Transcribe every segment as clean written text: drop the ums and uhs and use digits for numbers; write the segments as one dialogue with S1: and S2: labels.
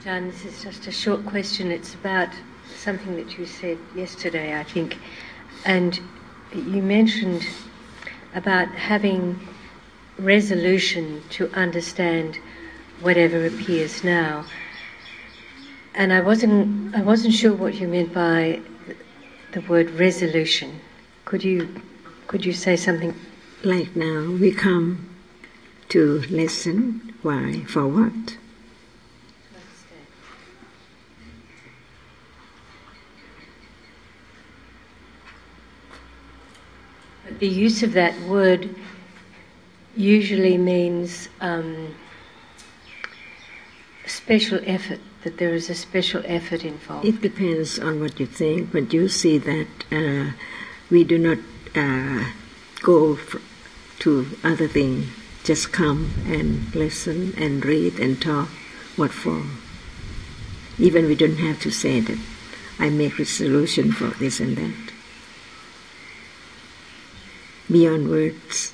S1: John, this is just a short question. It's about something that you said yesterday, I think. And you mentioned about having resolution to understand whatever appears now. And I wasn't sure what you meant by the word resolution. Could you say something?
S2: Like now, we come to listen. Why? For what?
S1: But the use of that word usually means special effort, that there is a special effort involved.
S2: It depends on what you think, but you see that we do not go to other things, just come and listen and read and talk. What for? Even we don't have to say that I make resolution for this and that. Beyond words.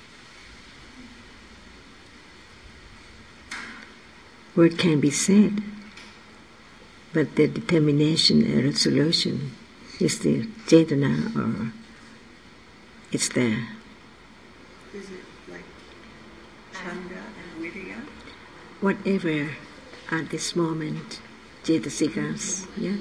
S2: Word can be said, but the determination and resolution is the Cetana, or it's there.
S3: Is it like Chanda and Virya?
S2: Whatever at this moment, Cetasikas, yeah?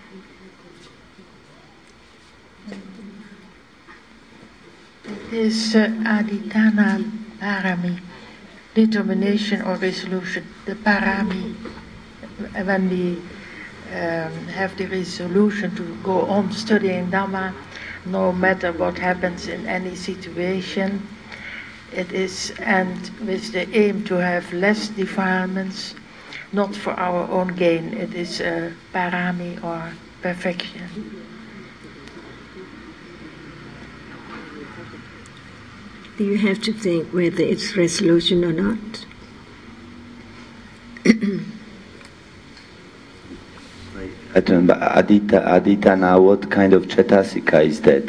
S4: It is Aditana Parami, determination or resolution. The Parami, when we have the resolution to go on studying Dhamma, no matter what happens in any situation, it is, and with the aim to have less defilements, not for our own gain. It is Parami or perfection.
S2: Do you have to think whether it's resolution or not?
S5: I don't know, Aditana, what kind of Cetasika is that?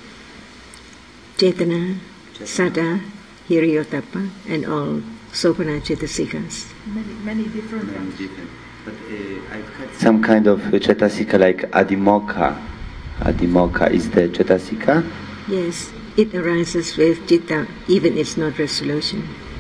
S2: Cetana, Sada, Hiriotapa, and all Sopana Cetasikas.
S4: Many different ones.
S5: But I've had some kind of Cetasika like Adimokkha. Adimokkha is the Cetasika?
S2: Yes, it arises with Citta, even it's not resolution.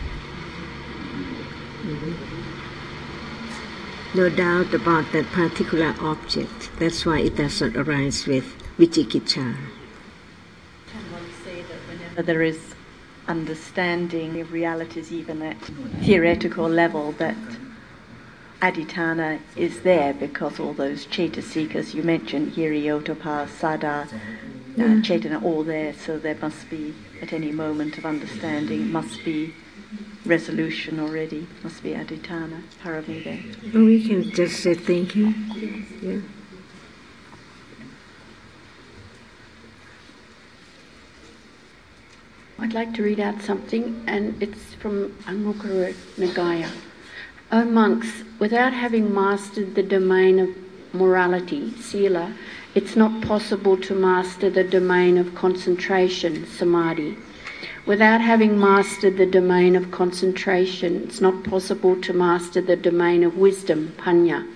S2: No doubt about that particular object. That's why it does not arise with Vicikiccha.
S6: Can one say that whenever there is understanding of realities, even at theoretical level, that Aditana is there because all those Cetasikas you mentioned, Hiriotapa, Sada, Cetana, all there, so there must be, at any moment of understanding, must be resolution already, must be Aditana, Parami there.
S2: We can just say thank you. Yeah.
S7: I'd like to read out something, and it's from Anguttara Nikaya. O monks, without having mastered the domain of morality, sila, it's not possible to master the domain of concentration, samadhi. Without having mastered the domain of concentration, it's not possible to master the domain of wisdom, panya.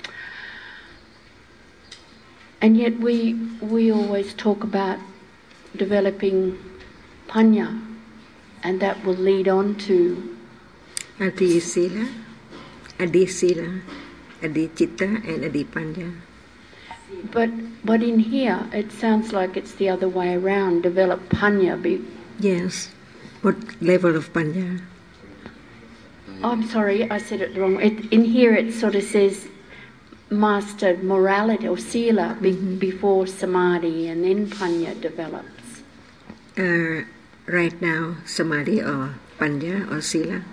S7: And yet we always talk about developing panya, and that will lead on to
S2: Adi-sila, Adi-sila, Adi-citta, and Adi-panya.
S7: But in here, it sounds like it's the other way around. Develop panya.
S2: Yes. What level of panya?
S7: Oh, I'm sorry, I said it wrong. In here, it sort of says master morality or sila before samadhi, and then panya develops.
S2: Right now, samadhi or panya or sila?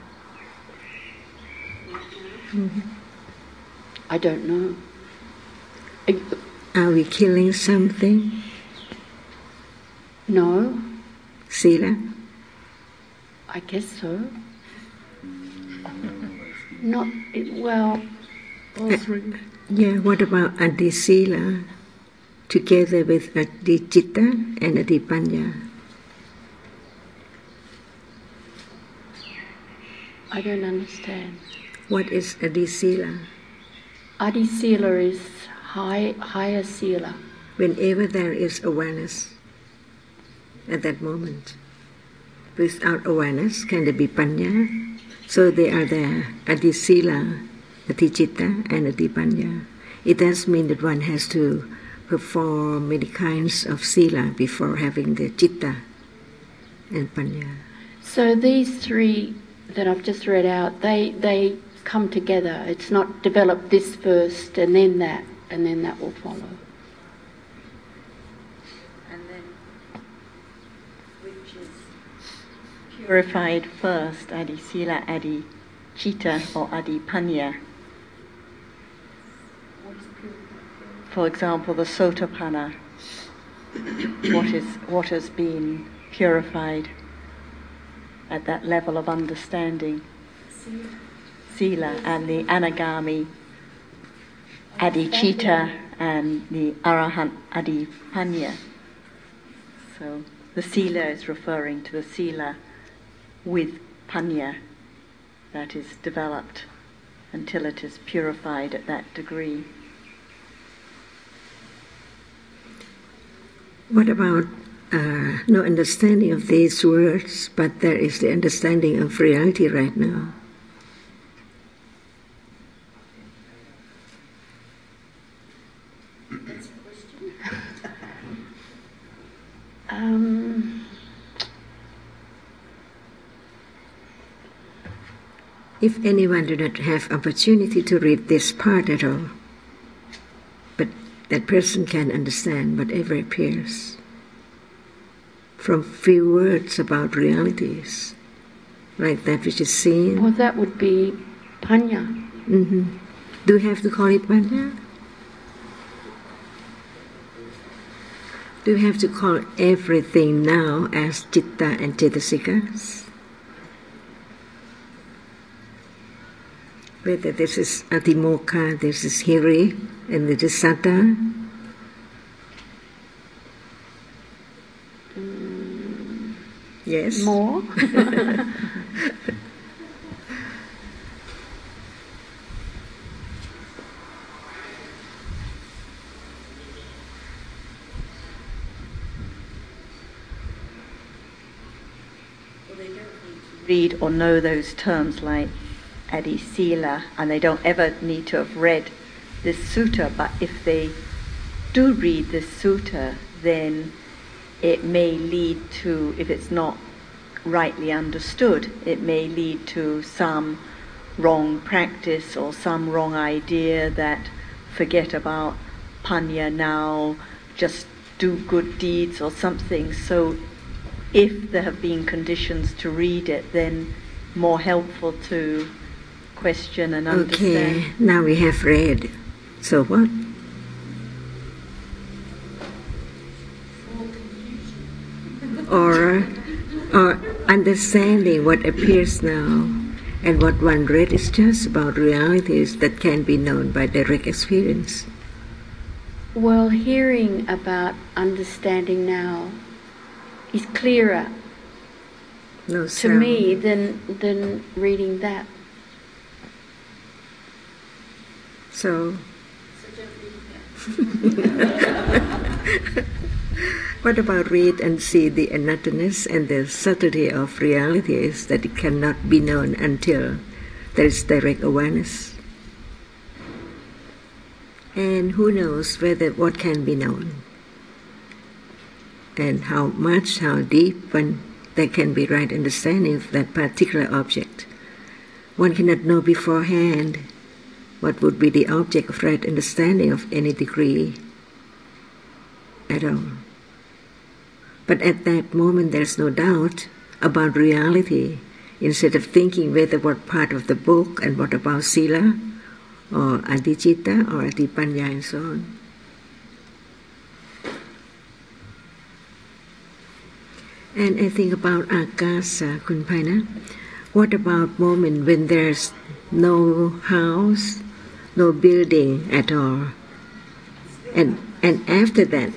S7: I don't know.
S2: Are we killing something?
S7: No.
S2: Sila?
S7: I guess so. Not, well...
S4: All three.
S2: Yeah, what about Adi-sila together with Adi-citta and Adi-panya?
S7: I don't understand.
S2: What is Adi-sila?
S7: Adi Sila is higher Sila.
S2: Whenever there is awareness at that moment. Without awareness, can there be panya? So they are there, Adi Sila, Adi Citta, and Adi Panya. It does mean that one has to perform many kinds of Sila before having the Citta and Panya.
S7: So these three that I've just read out, they come together. It's not develop this first and then that will follow.
S6: And then, which is purified first, Adi Sila, Adi Citta, or Adi Panya. For example, the Sotapanna, what has been purified at that level of understanding. Sila, and the Anagami Adi Citta and the Arahant Adi Panya. So the Sila is referring to the Sila with Panya that is developed until it is purified at that degree.
S2: What about no understanding of these words, but there is the understanding of reality right now?
S7: That's a question.
S2: If anyone do not have opportunity to read this part at all, but that person can understand whatever appears from few words about realities, like that which is seen.
S7: Well, that would be Panya.
S2: Mm-hmm. Do we have to call it Panya? Do we have to call everything now as Citta and Cetasikas? Whether this is Adhimokkha, this is Hiri, and this is Satta. Yes?
S7: More?
S6: Read or know those terms like Adi Sila, and they don't ever need to have read this sutta, but if they do read this sutta, then it may lead to, if it's not rightly understood, it may lead to some wrong practice or some wrong idea that forget about Panya now, just do good deeds or something. So if there have been conditions to read it, then more helpful to question and understand.
S2: Okay, now we have read. So what? Or understanding what appears now and what one read is just about realities that can be known by direct experience.
S7: Well, hearing about understanding now is clearer to me than reading that.
S2: So, what about read and see the unknownness and the subtlety of realities that it cannot be known until there is direct awareness? And who knows whether what can be known? And how much, how deep, when there can be right understanding of that particular object. One cannot know beforehand what would be the object of right understanding of any degree at all. But at that moment there's no doubt about reality. Instead of thinking whether what part of the book and what about Sila or Adi Citta or Adi Panya and so on. And I think about Akasa, Kunpaina. What about moment when there's no house, no building at all? And after that,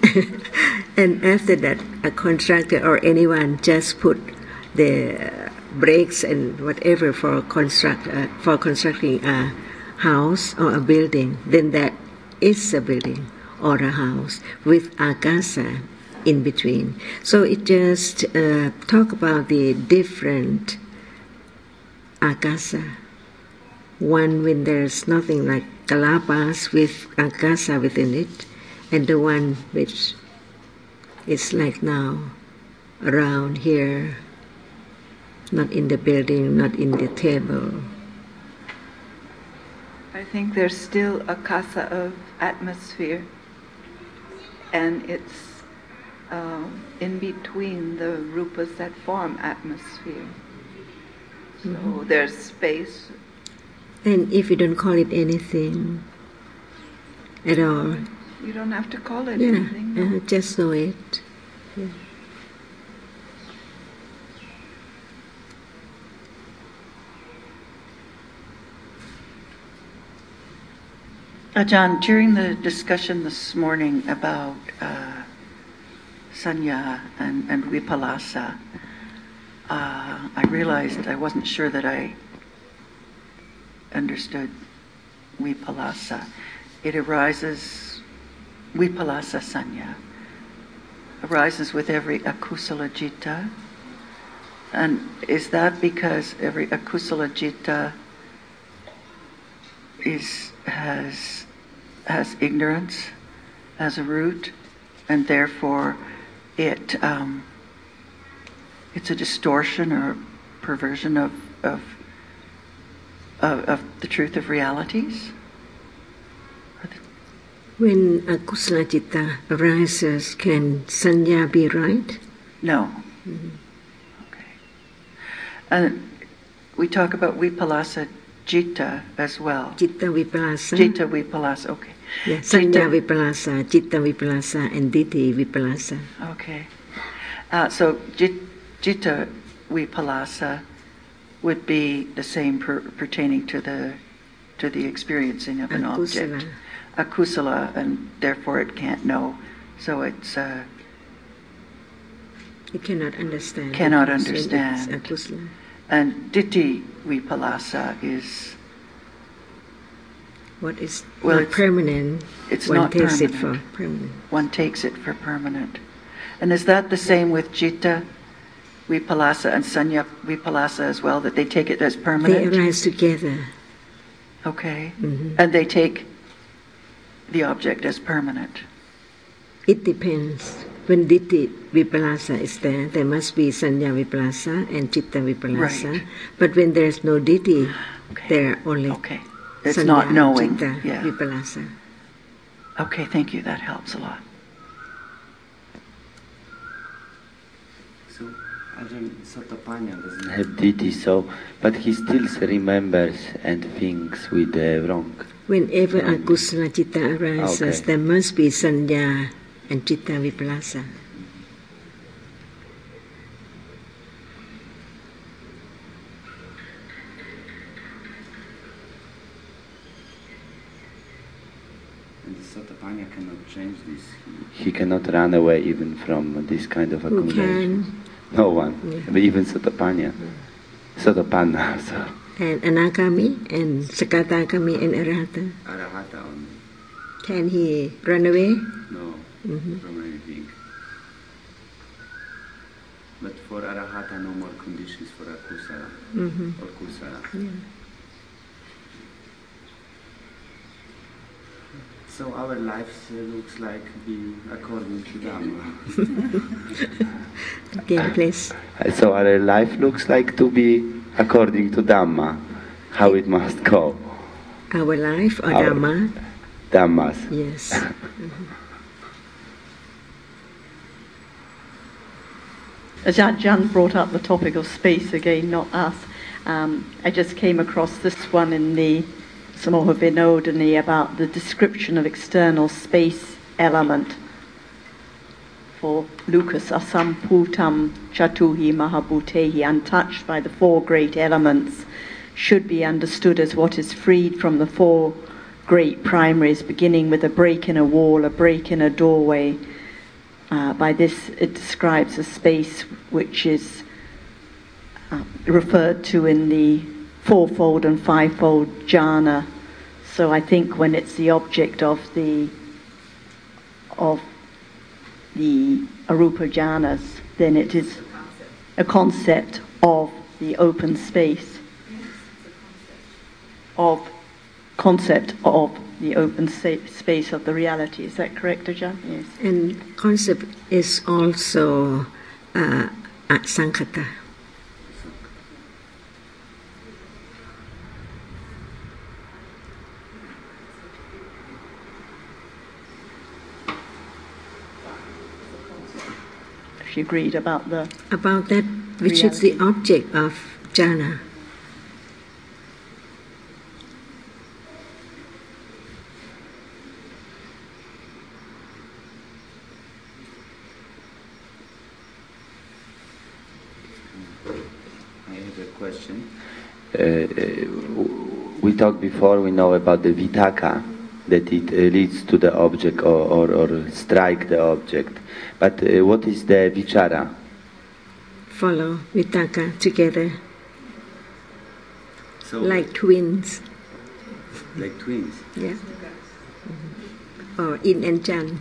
S2: a contractor or anyone just put the bricks and whatever for constructing a house or a building, then that is a building or a house with akasa in between. So it just talk about the different akasa. One when there's nothing like kalapas with akasa within it, and the one which is like now around here, not in the building, not in the table.
S3: I think there's still a kasa of atmosphere, and it's in between the rupas that form atmosphere. So there's space.
S2: And if you don't call it anything at all,
S3: You don't have to call it anything. No.
S2: just know it. Yeah.
S3: Ajahn, during the discussion this morning about sanya and vipallasa, I realized I wasn't sure that I understood vipallasa. It arises, vipallasa sanya, arises with every akusala citta. And is that because every akusala citta has ignorance as a root, and therefore it's a distortion or perversion of the truth of realities?
S2: When akusala citta arises, can sanya be right?
S3: No. Okay. And we talk about vipallasa citta as well.
S2: Citta vipallasa.
S3: Citta vipallasa, okay.
S2: Yeah, sanya vipallasa, citta vipallasa, and ditthi vipallasa.
S3: Okay. So citta vipallasa would be the same pertaining to the experiencing of an
S2: Akusala.
S3: object. Akusala, and therefore it can't know. So it's
S2: It cannot understand.
S3: Cannot
S2: because
S3: understand.
S2: It's akusala.
S3: and ditthi vipallasa is
S2: What is
S3: Well,
S2: not
S3: it's-
S2: permanent,
S3: it's
S2: one
S3: not
S2: takes it
S3: permanent.
S2: for permanent.
S3: one takes it for permanent. And is that the same with citta vipallasa and sanya vipallasa as well, that they take it as
S2: They
S3: permanent?
S2: arise together.
S3: Okay.
S2: Mhm.
S3: And they take the object as permanent.
S2: It depends. When ditthi vipallasa is there, there must be sanya vipallasa and citta vipallasa.
S3: Right.
S2: But when there's no ditthi,
S3: Okay.
S2: there are only
S3: Okay. It's
S2: sanya,
S3: not knowing.
S2: citta,
S3: Yeah.
S2: vipallasa.
S3: Okay, thank you. That helps a lot.
S5: So Ajahn Sotapanna doesn't have ditthi, so but he still remembers and thinks with the wrong.
S2: Whenever akusala citta arises,
S5: Okay.
S2: there must be sanya and citta vipallasa.
S5: And the Sotapanna cannot change this. He cannot run away even from this kind of
S2: Who
S5: accumulation.
S2: can?
S5: No one,
S2: Yeah.
S5: but even Sotapanna. Sotapanna, so
S2: And anagami and sakadagami and arahata.
S5: Arahata only.
S2: Can he run away?
S5: No,
S2: Mhm.
S5: from anything. But for Arahata, no more conditions for Akusala
S2: Mhm.
S5: or Kusala.
S2: Yeah.
S5: So our lives looks like being according to Dhamma.
S2: Again, please.
S5: So our life looks like to be according to Dhamma, how it must go.
S2: Our life or
S5: Our-
S2: Dhamma?
S5: Dhammas.
S2: Yes.
S6: Ajahn brought up the topic of space again, not us. I just came across this one in the Samoha Vinodani about the description of external space element. For Lucas, asamputam chatuhi mahabhutehi, untouched by the four great elements, should be understood as what is freed from the four great primaries, beginning with a break in a wall, a break in a doorway. By this, it describes a space which is referred to in the fourfold and fivefold jhana So I think when it's the object of the arupa jhanas, then it is a concept of the open space, of the open space of the reality. Is that correct, Ajahn? Yes.
S2: And concept is also asankhata.
S6: She agreed about that
S2: which is the object of jhana.
S5: I have a question. We talked before, we know about the vitaka, that it leads to the object or strike the object. But what is the vichara?
S2: Follow vitaka together,
S5: So,
S2: like twins.
S5: like twins.
S2: Yeah. Or yin and yang.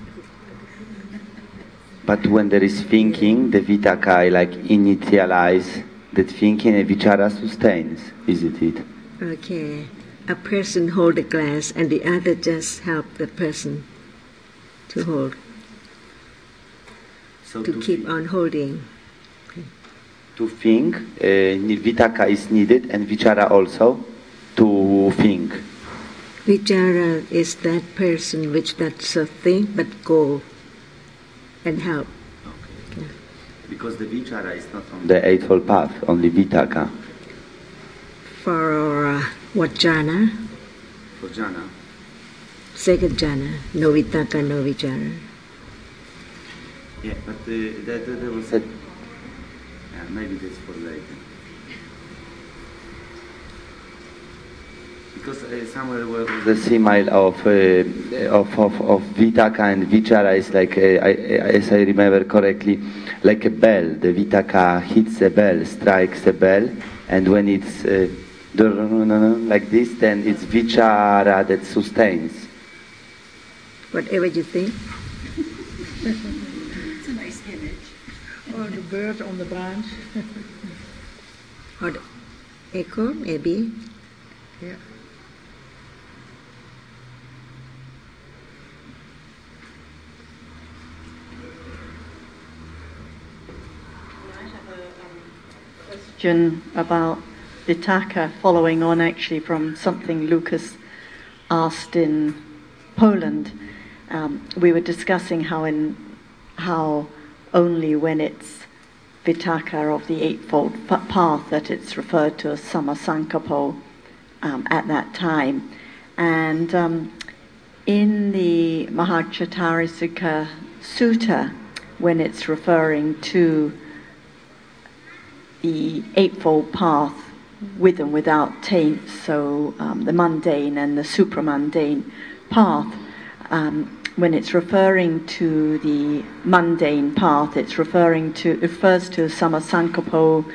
S5: But when there is thinking, the vitaka like initialize that thinking, and vichara sustains, isn't it?
S2: Okay. A person hold a glass and the other just help the person to hold,
S5: So
S2: to keep on holding.
S5: To think, vitaka is needed, and vichara also to think.
S2: Vichara is that person which does a thing but go and help.
S5: Okay. Because the vichara is not on the Eightfold Path, only vitaka.
S2: For what jhana?
S5: For jhana.
S2: Second jhana, no vitaka, no vichara.
S5: Yeah, but there was a... maybe that's for later. Because somewhere was the simile of vitaka and vichara is like, as I remember correctly, like a bell. The vitaka hits a bell, strikes a bell, and when it's like this, then it's vichara that sustains.
S2: Whatever you think.
S4: It's a nice image. Or the bird on the branch.
S2: Or the echo, maybe.
S4: Yeah.
S6: Question about vitaka, following on actually from something Lucas asked in Poland. We were discussing how only when it's vitaka of the Eightfold Path that it's referred to as samasankappo at that time. And in the Mahachattarisika Sutta, when it's referring to the Eightfold Path with and without taint, so the mundane and the supramundane path, when it's referring to the mundane path, it refers to samasankappo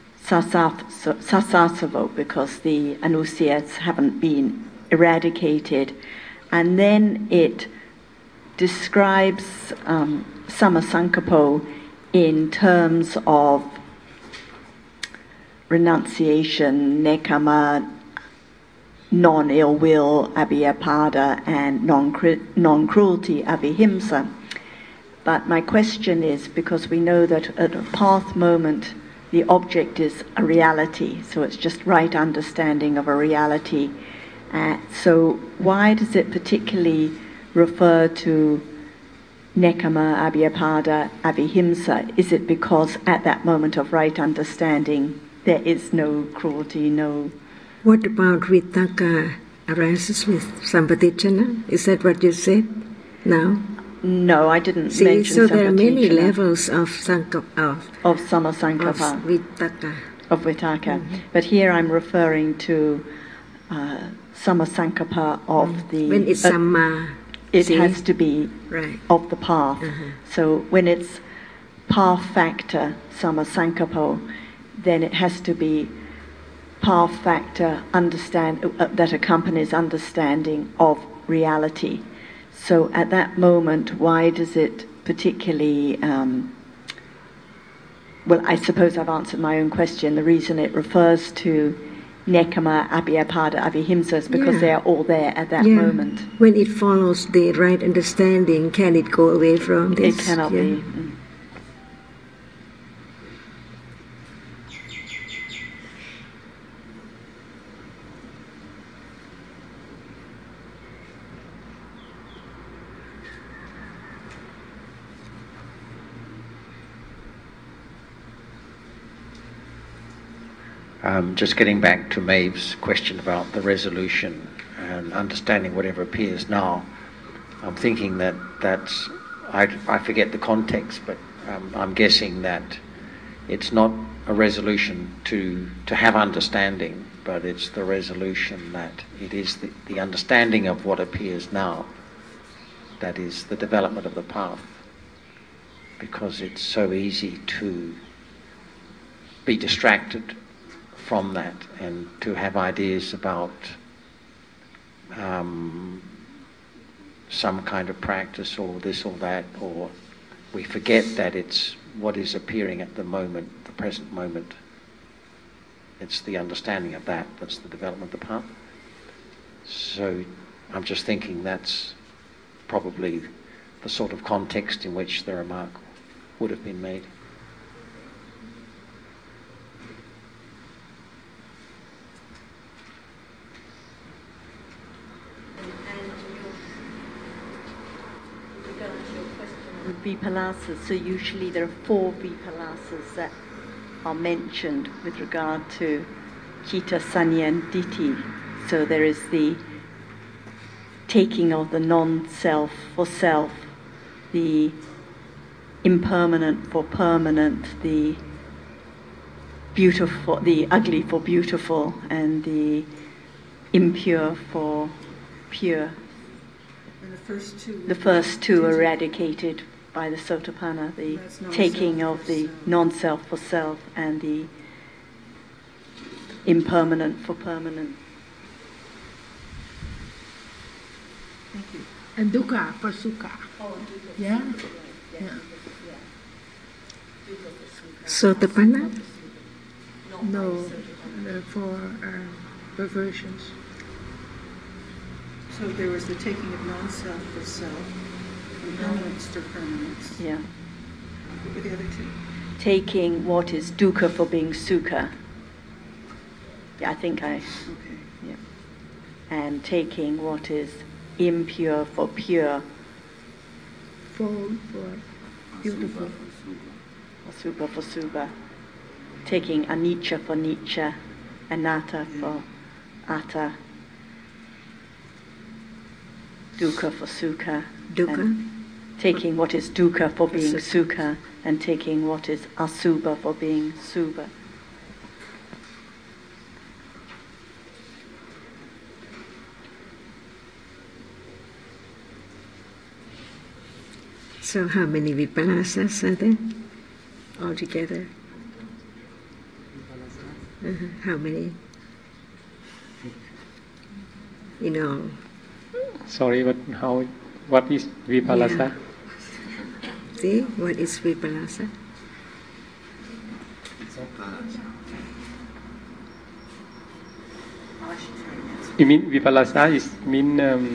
S6: sasasavo, because the anusayas haven't been eradicated. And then it describes samasankappo in terms of renunciation, nekama, non-ill will, abhyapada, and non-cruelty, abhihimsa. But my question is, because we know that at a path moment, the object is a reality, so it's just right understanding of a reality. So why does it particularly refer to nekama, abhyapada, abhihimsa? Is it because at that moment of right understanding, there is no cruelty, no...
S2: What about vitaka arises with sampatijana? Is that what you said now?
S6: No, I didn't
S2: See,
S6: mention
S2: so there are many
S6: sampatijana.
S2: levels of
S6: Samasankappa,
S2: of vitaka.
S6: of vitaka. But here I'm referring to samasankappa of the...
S2: When it's samma,
S6: it
S2: see?
S6: has to be
S2: Right.
S6: of the path. So when it's path factor, samasankappo, then it has to be path factor that accompanies understanding of reality. So at that moment, why does it particularly... well, I suppose I've answered my own question. The reason it refers to Nekama, Abhyapada, Avihimsa is because they are all there at that moment.
S2: When it follows the right understanding, can it go away from this?
S6: It cannot be.
S8: Just getting back to Maeve's question about the resolution and understanding whatever appears now, I'm thinking that's I forget the context, but I'm guessing that it's not a resolution to have understanding, but it's the resolution that it is the understanding of what appears now that is the development of the path, because it's so easy to be distracted from that and to have ideas about some kind of practice or this or that, or we forget that it's what is appearing at the moment, the present moment. It's the understanding of that's the development of the path. So I'm just thinking that's probably the sort of context in which the remark would have been made.
S6: Vipalasas. So usually there are 4 vipalasas that are mentioned with regard to Citta, Sanya and Ditthi. So there is the taking of the non-self for self, the impermanent for permanent, the beautiful, the ugly for beautiful, and the impure for pure.
S9: And
S6: the first two eradicated by the Sotapanna, the taking of the non-self for self and the impermanent for permanent.
S4: Thank you. And dukkha for sukha. Yeah?
S2: Sotapanna?
S4: No, for perversions.
S9: So there was the taking of non-self for self, impermanence for permanence.
S6: Yeah.
S9: What were the other 2?
S6: Taking what is dukkha for being sukha. Yeah, I think I...
S9: Okay.
S6: Yeah. And taking what is impure for pure.
S4: For beautiful.
S6: Asubha for subha. Taking anicca for nicca, anatta for atta. Dukkha for sukha.
S2: Dukkha?
S6: Taking what is dukkha for being sukha, and taking what is asubha for being subha.
S2: So how many vipalasas are there altogether? How many? In all?
S10: Sorry, but what is Vipalasa?
S2: Yeah. See, what is Vipalasa?
S10: You mean Vipalasa is mean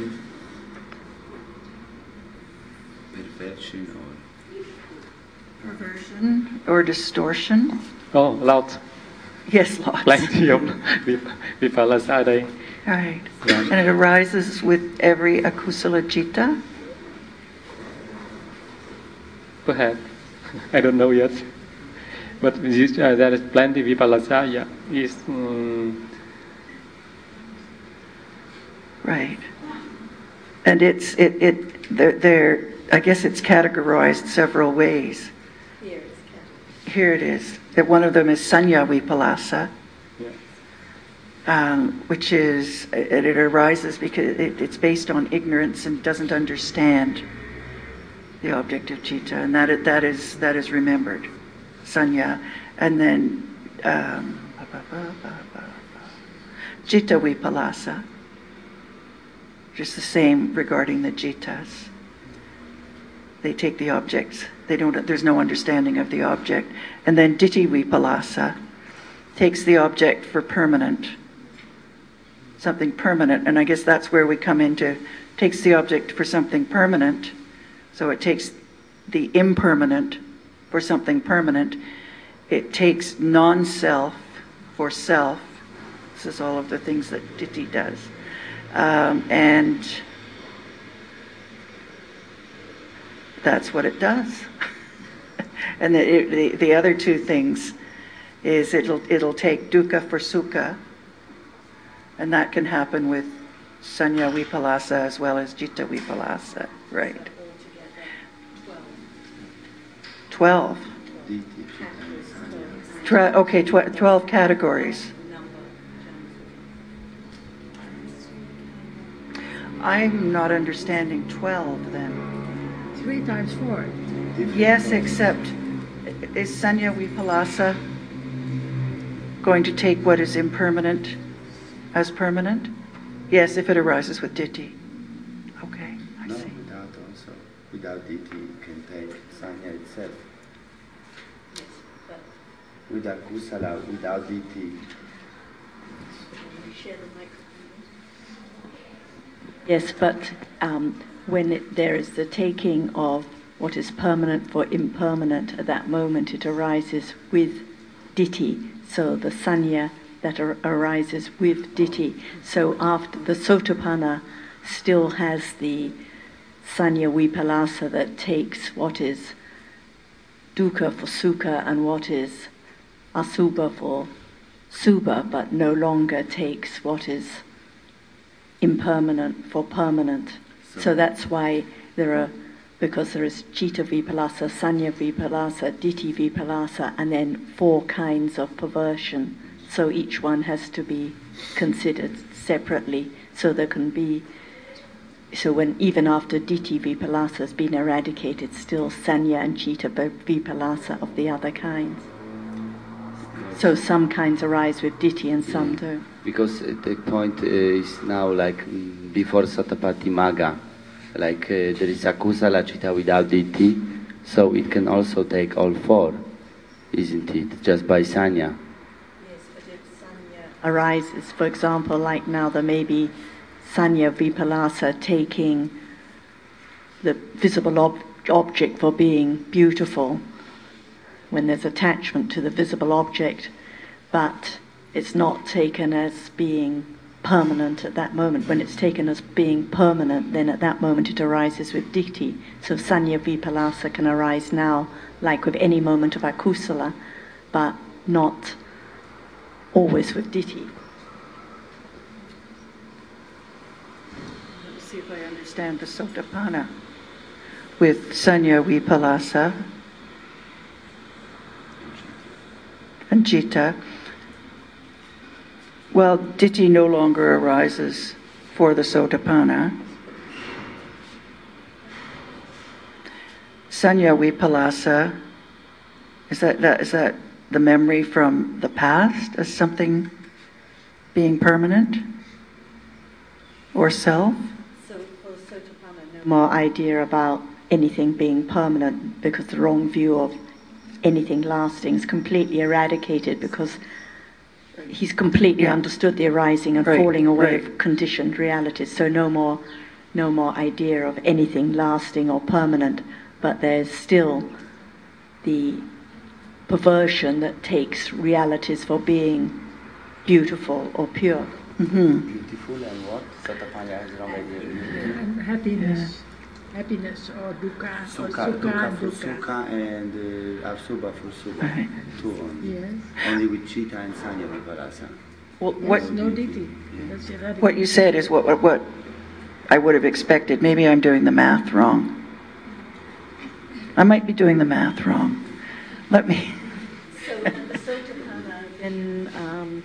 S3: perversion or distortion?
S10: oh, lots.
S3: Yes, lots.
S10: Plenty of Vipalasa there.
S3: Right.
S10: Yeah.
S3: And it arises with every akusala citta?
S10: Perhaps. I don't know yet. But this, there is plenty Vipalasa, yeah. Is,
S3: Right. And they're I guess it's categorized several ways. Here it is. That one of them is Sanya Vipalasa. Which is, it arises because it's based on ignorance and doesn't understand the object of citta, and that is remembered, sanya, and then Citta Vipallasa, just the same regarding the Jittas. They take the objects. There's no understanding of the object. And then Ditti Vipallasa takes the object for permanent, something permanent. And I guess that's where we come into, takes the object for something permanent. So it takes the impermanent for something permanent. It takes non-self for self. This is all of the things that Ditti does. And that's what it does. And the other two things is it'll take dukkha for sukha, and that can happen with sanya vipallasa as well as citta vipallasa, right? 12. 12 categories. I'm not understanding 12 then.
S4: 3 times 4.
S3: Yes, except is sanya vipallasa going to take what is impermanent as permanent? Yes, if it arises with ditti. Okay, I see.
S5: Without ditti, you can take sanya itself. Without kusala, without ditti.
S6: Yes, but when there is the taking of what is permanent for impermanent, at that moment it arises with ditti. So the sanya that arises with ditti. So after the sotapanna still has the sanya vipallasa that takes what is dukkha for sukha and what is asubha for subha, but no longer takes what is impermanent for permanent. So that's why because there is citta vipallasa, sanya vipallasa, ditti vipallasa, and then 4 kinds of perversion. So each one has to be considered separately. So there can be, when even after ditti vipallasa has been eradicated, still sanya and citta vipallasa of the other kinds. So some kinds arise with ditti and some don't.
S5: Because the point is now like before Satapati Magga, like there is a kusala citta without ditti, so it can also take all 4, isn't it? Just by sanya.
S6: Yes, but if sanya arises, for example, like now there may be sanya vipallasa taking the visible object for being beautiful, when there's attachment to the visible object, but it's not taken as being permanent at that moment. When it's taken as being permanent, then at that moment it arises with ditti. So sanya vipallasa can arise now, like with any moment of akusala, but not always with ditti.
S3: Let's see if I understand the sotapanna. With sanya vipallasa and citta, well, ditti no longer arises for the sotapanna. Sanya vipallasa, is that the memory from the past as something being permanent or self?
S6: So for sotapanna, no more idea about anything being permanent, because the wrong view of anything lasting is completely eradicated, because he's completely understood the arising and falling away of conditioned realities. So no more idea of anything lasting or permanent, but there's still the perversion that takes realities for being beautiful or pure.
S3: Mm-hmm.
S5: Beautiful and what? Satapanya has wrong idea.
S4: And happiness or dukkha, or
S5: Sukha for
S4: dukkha.
S5: sukha and asubha for subha.
S3: Right.
S5: 2 only.
S4: Yes.
S5: Only with citta and sanya vipallasa.
S4: Yes, no ditti. That's eradicated.
S3: What you said is what I would have expected. Maybe I'm doing the math wrong. I might be doing the math wrong. Let me.
S6: So the sotapanna, then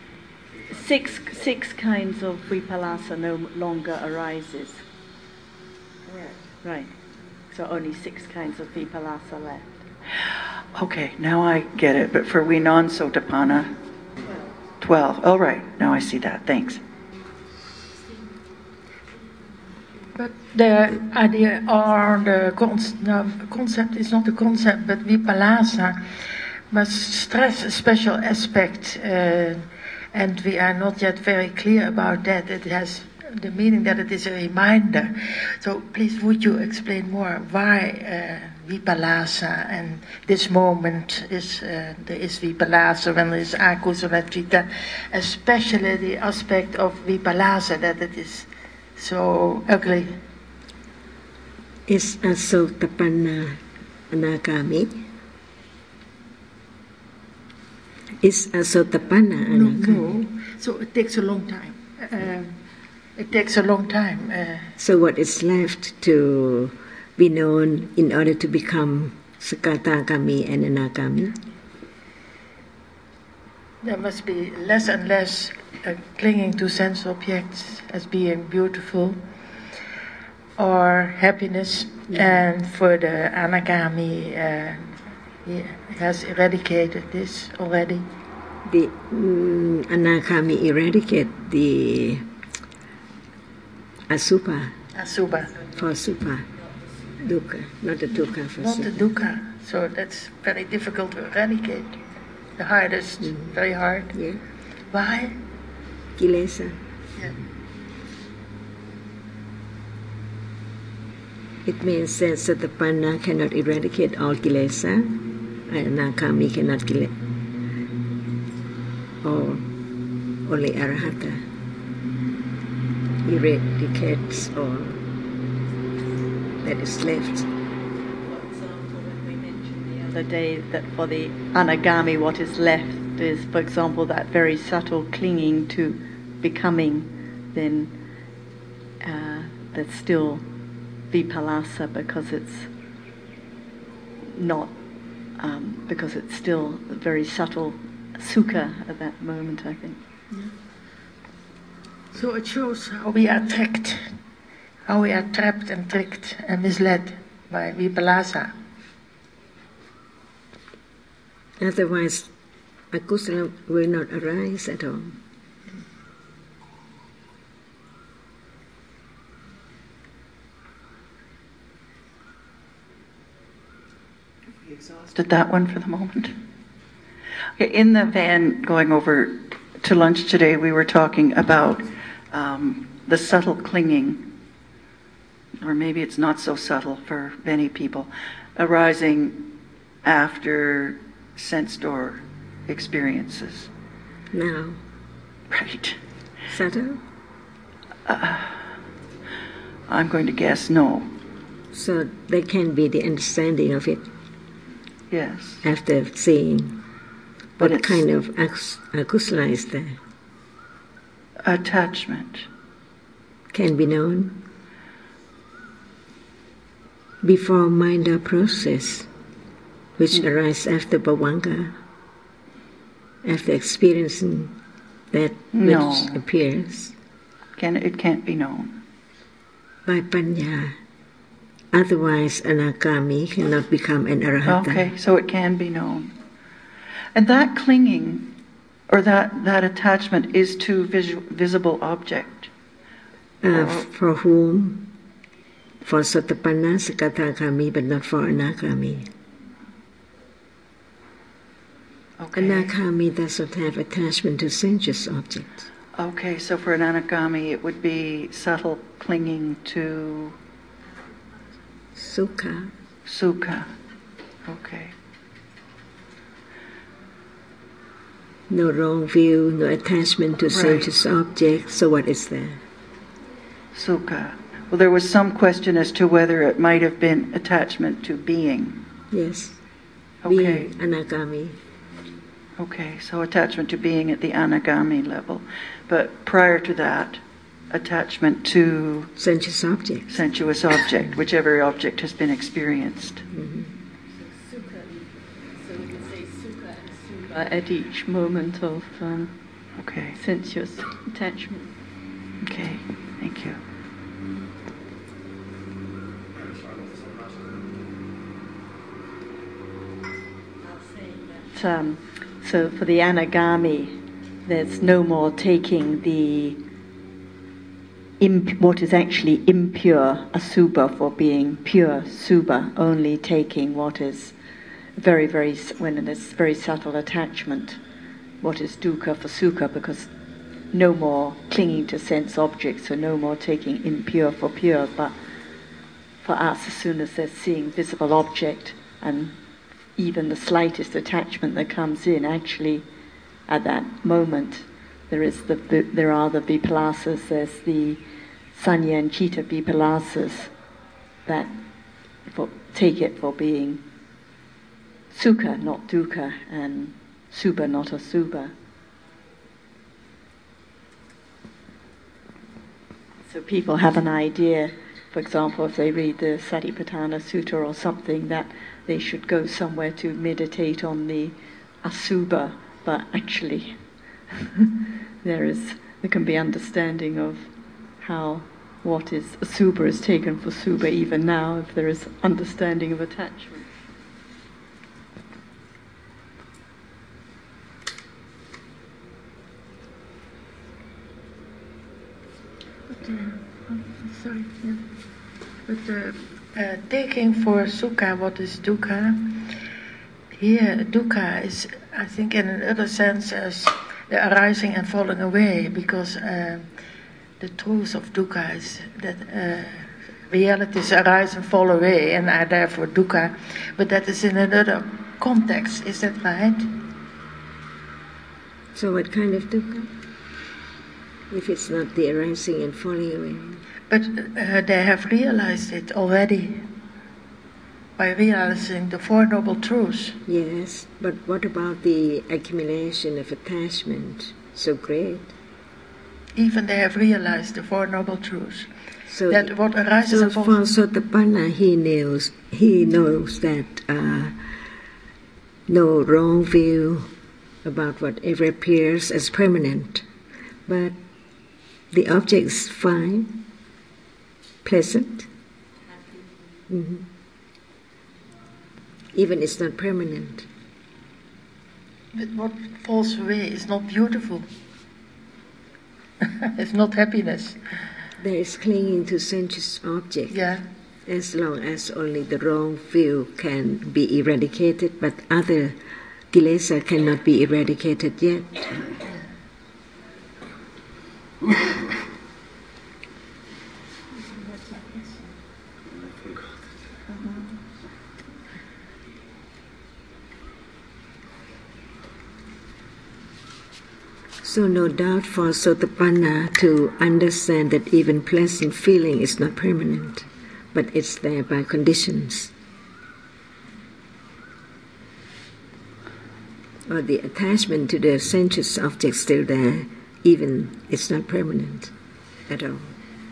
S6: six kinds of vipallasa no longer arises.
S3: Correct.
S6: Right. So only 6 kinds of vipallasa left.
S3: Okay, now I get it. But for we non-sotapanna, 12.
S11: 12. All right, now I see that. Thanks.
S4: But the idea or the concept is not a concept, but Vipallasa must stress a special aspect, and we are not yet very clear about that. It has the meaning that it is a reminder. So please, would you explain more why Vipallasa and this moment is there is Vipallasa when there is Akusalachita, especially the aspect of Vipallasa that it is so ugly.
S2: Is Asotapanna Anagami? Is Asotapanna Anagami?
S4: No. So it takes a long time. It takes a long time.
S2: So what is left to be known in order to become Sakatagami and Anagami?
S4: There must be less and less clinging to sense objects as being beautiful or happiness. And for the Anagami, he has eradicated this already.
S2: The Anagami eradicate the Asupa. For Supa. Dukkha, not the Dukkha for
S4: Not
S2: Supa.
S4: the Dukkha. So that's very difficult to eradicate. The hardest, very hard.
S2: Yeah.
S4: Why?
S2: Kilesa.
S4: Yeah.
S2: It means that Satapanna cannot eradicate all Kilesa, and Anagami cannot kill it. Or only Arahata eradicates all that is left.
S6: For example, when we mentioned the other day that for the Anagami what is left is, for example, that very subtle clinging to becoming, then that's still Vipallasa because it's not, because it's still a very subtle sukha at that moment, I think.
S4: Yeah. So it shows how we are tricked, how we are trapped and tricked and misled by Vipallasa.
S2: Otherwise, Akusala will not arise at all.
S11: We exhausted that one for the moment. In the van going over to lunch today, we were talking about the subtle clinging, or maybe it's not so subtle for many people, arising after sense door experiences.
S2: Now.
S11: Right.
S2: Subtle?
S11: I'm going to guess no.
S2: So there can be the understanding of it.
S11: Yes.
S2: After seeing
S11: But
S2: what
S11: it's
S2: kind of akusala is there.
S11: Attachment.
S2: Can be known before Minda process, which arises after Bhavanga, after experiencing that which appears.
S11: It can't be known.
S2: By Panya. Otherwise, Anagami cannot become an Arahata.
S11: Okay, so it can be known. And that clinging, or that attachment, is to visible object.
S2: For whom? For Sotapanna, Sakatagami, but not for Anagami.
S11: Okay.
S2: Anagami does not have attachment to sensuous objects.
S11: Okay, so for an Anagami, it would be subtle clinging to
S2: Sukha.
S11: Sukha. Okay.
S2: No wrong view, no attachment to
S11: Right.
S2: sensuous objects. So what is there?
S11: Sukha. Well, there was some question as to whether it might have been attachment to being.
S2: Yes.
S11: Okay.
S2: Being Anagami.
S11: Okay, so attachment to being at the Anagami level. But prior to that, attachment to
S2: sensuous object.
S11: Sensuous object, whichever object has been experienced.
S2: Mm-hmm.
S6: So we can say sukha and sukha at each moment of
S11: Okay.
S6: sensuous attachment.
S11: Okay, thank you.
S6: So for the Anagami, there's no more taking the what is actually impure asubha for being pure subha, only taking what is very, very, when it is very subtle attachment, what is dukkha for sukha, because no more clinging to sense objects, so no more taking impure for pure. But for us, as soon as there's seeing visible object and even the slightest attachment that comes in, actually at that moment there are the vipalasas, there's the sanya and citta vipalasas that take it for being sukha, not dukkha, and subha, not asubha. So people have an idea, for example, if they read the Satipatthana Sutta or something, that they should go somewhere to meditate on the asubha, but actually there can be understanding of how what is asubha is taken for subha even now, if there is understanding of attachment.
S4: Sorry, yeah. But taking for sukha what is dukkha, here dukkha is, I think, in another sense as the arising and falling away, because the truth of dukkha is that realities arise and fall away and are therefore dukkha, but that is in another context. Is that right?
S2: So what kind of dukkha? If it's not the arising and falling away.
S4: But they have realized it already by realizing the Four Noble Truths.
S2: Yes, but what about the accumulation of attachment so great?
S4: Even they have realized the Four Noble Truths.
S2: So
S4: that what arises and falls.
S2: So for Sotapanna, he knows that no wrong view about whatever appears as permanent, but the object is fine, pleasant, even it's not permanent.
S4: But what falls away is not beautiful. It's not happiness.
S2: There is clinging to sensuous object.
S4: Yeah.
S2: As long as only the wrong view can be eradicated, but other kilesa cannot be eradicated yet. So no doubt for Sotapanna to understand that even pleasant feeling is not permanent, but it's there by conditions. Or the attachment to the sensuous object still there, even it's not permanent at all.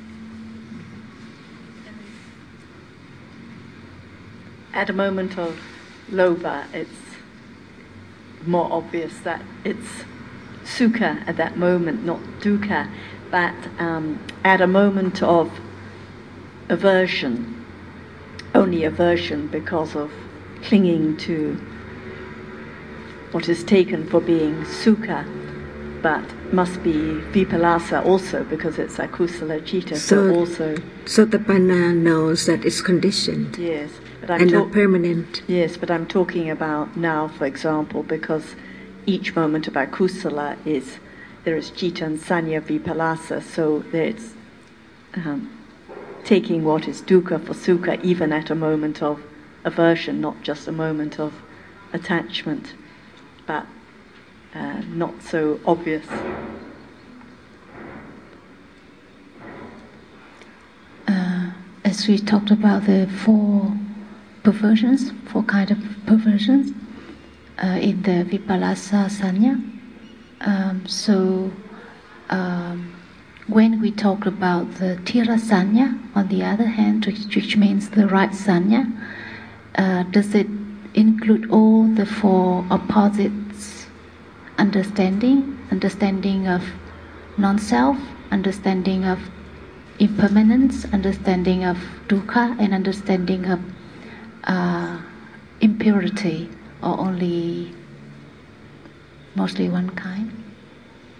S6: At a moment of lobha, it's more obvious that it's sukha at that moment, not dukkha. But at a moment of aversion, only aversion because of clinging to what is taken for being sukha, but must be vipalasa also because it's akusala citta. So also.
S2: Sotapanna knows that it's conditioned.
S6: Yes, but
S2: and not permanent.
S6: Yes, but I'm talking about now, for example, because each moment of akusala there is citta and sanya vipalasa, so it's taking what is dukkha for sukha, even at a moment of aversion, not just a moment of attachment, but not so obvious.
S12: As we talked about the four kind of perversions in the Vipalasa Sanya. When we talk about the Tira Sanya, on the other hand, which means the right Sanya, does it include all the four opposites? Understanding of non-self, understanding of impermanence, understanding of dukkha, and understanding of impurity, or only mostly one kind?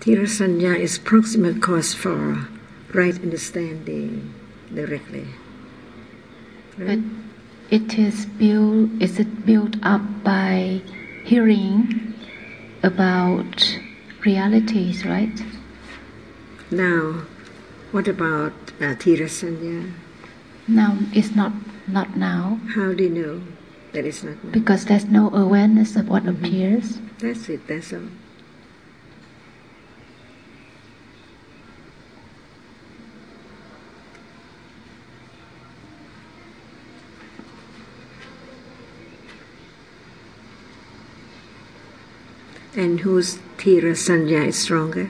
S2: Tirasanya is proximate cause for right understanding directly.
S12: But is it built up by hearing about realities, right?
S2: Now, what about Tirasanya?
S12: Now it's not now.
S2: How do you know that it's not now?
S12: Because there's no awareness of what appears.
S2: That's it, that's all. And whose Tirasanya is stronger?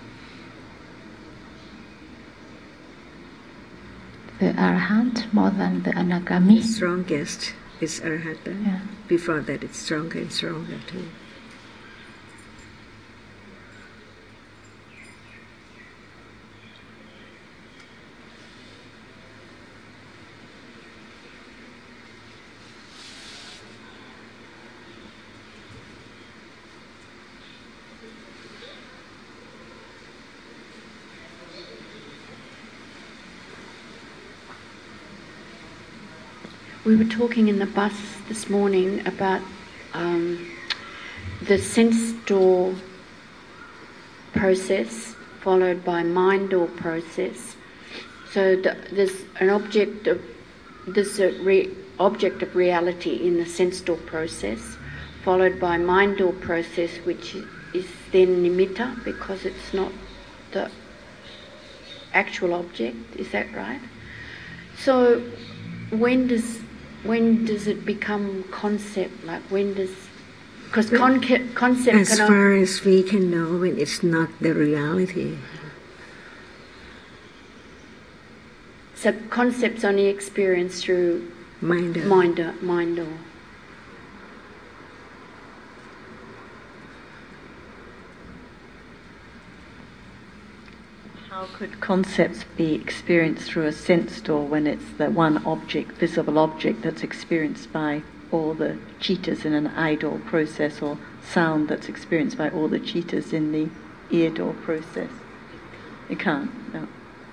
S12: The Arahant more than the Anagami.
S2: The strongest is Arahata.
S12: Yeah.
S2: Before that, it's stronger and stronger too.
S7: We were talking in the bus this morning about the sense door process followed by mind door process. So there's an object of reality in the sense door process, followed by mind door process, which is then nimitta because it's not the actual object. Is that right? So when does it become concept? Like when does... Because concept...
S2: As far as we can know, when it's not the reality.
S7: So concept's only experienced through...
S2: Mind.
S6: How could concepts be experienced through a sense door when it's the one object, visible object, that's experienced by all the cheetahs in an eye door process, or sound that's experienced by all the cheetahs in the ear door process? It can't, no.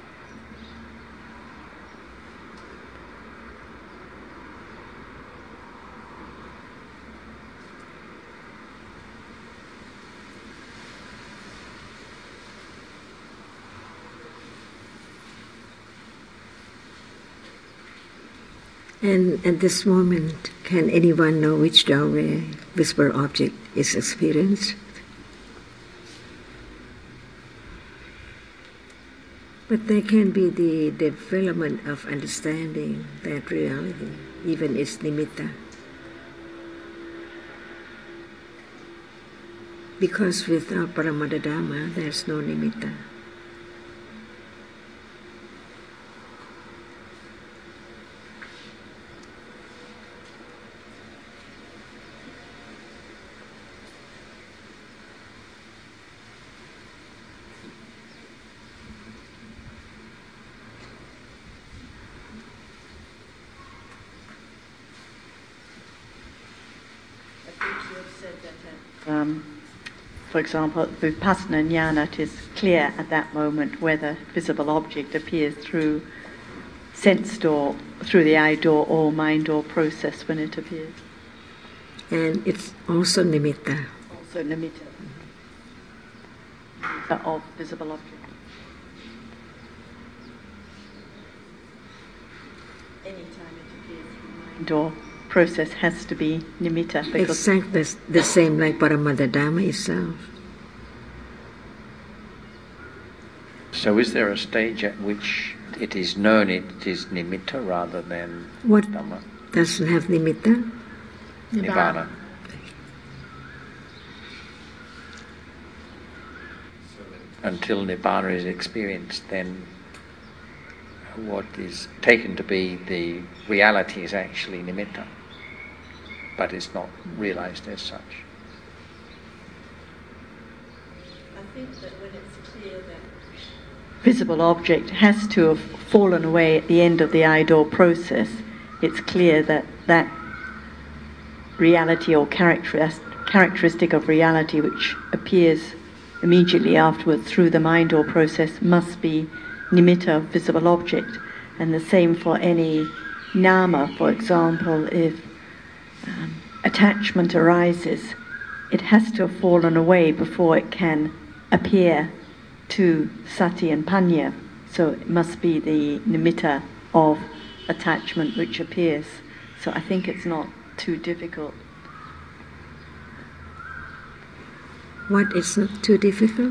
S2: And at this moment, can anyone know which doorway visible object is experienced? But there can be the development of understanding that reality, even its nimitta. Because without Paramada Dhamma, there's no nimitta.
S6: For example, Vipassana Jnana, it is clear at that moment whether visible object appears through sense door, through the eye door or mind door process when it appears.
S2: And it's also nimitta.
S6: Also nimitta. Of visible object. Anytime it appears through mind door process has to be nimitta.
S2: Exactly the same like Paramada Dhamma itself.
S8: So is there a stage at which it is known it is nimitta rather than
S2: what
S8: Dhamma?
S2: Doesn't have nimitta?
S8: Nibbana. Until Nibbana is experienced, then what is taken to be the reality is actually nimitta, but it's not realized as such.
S6: I think that when it's clear that visible object has to have fallen away at the end of the eye door process, it's clear that that reality or characteristic of reality which appears immediately afterwards through the mind or process must be nimitta of visible object. And the same for any nama. For example, if attachment arises, it has to have fallen away before it can appear to sati and panya. So it must be the nimitta of attachment which appears. So I think it's not too difficult.
S2: What is not too difficult?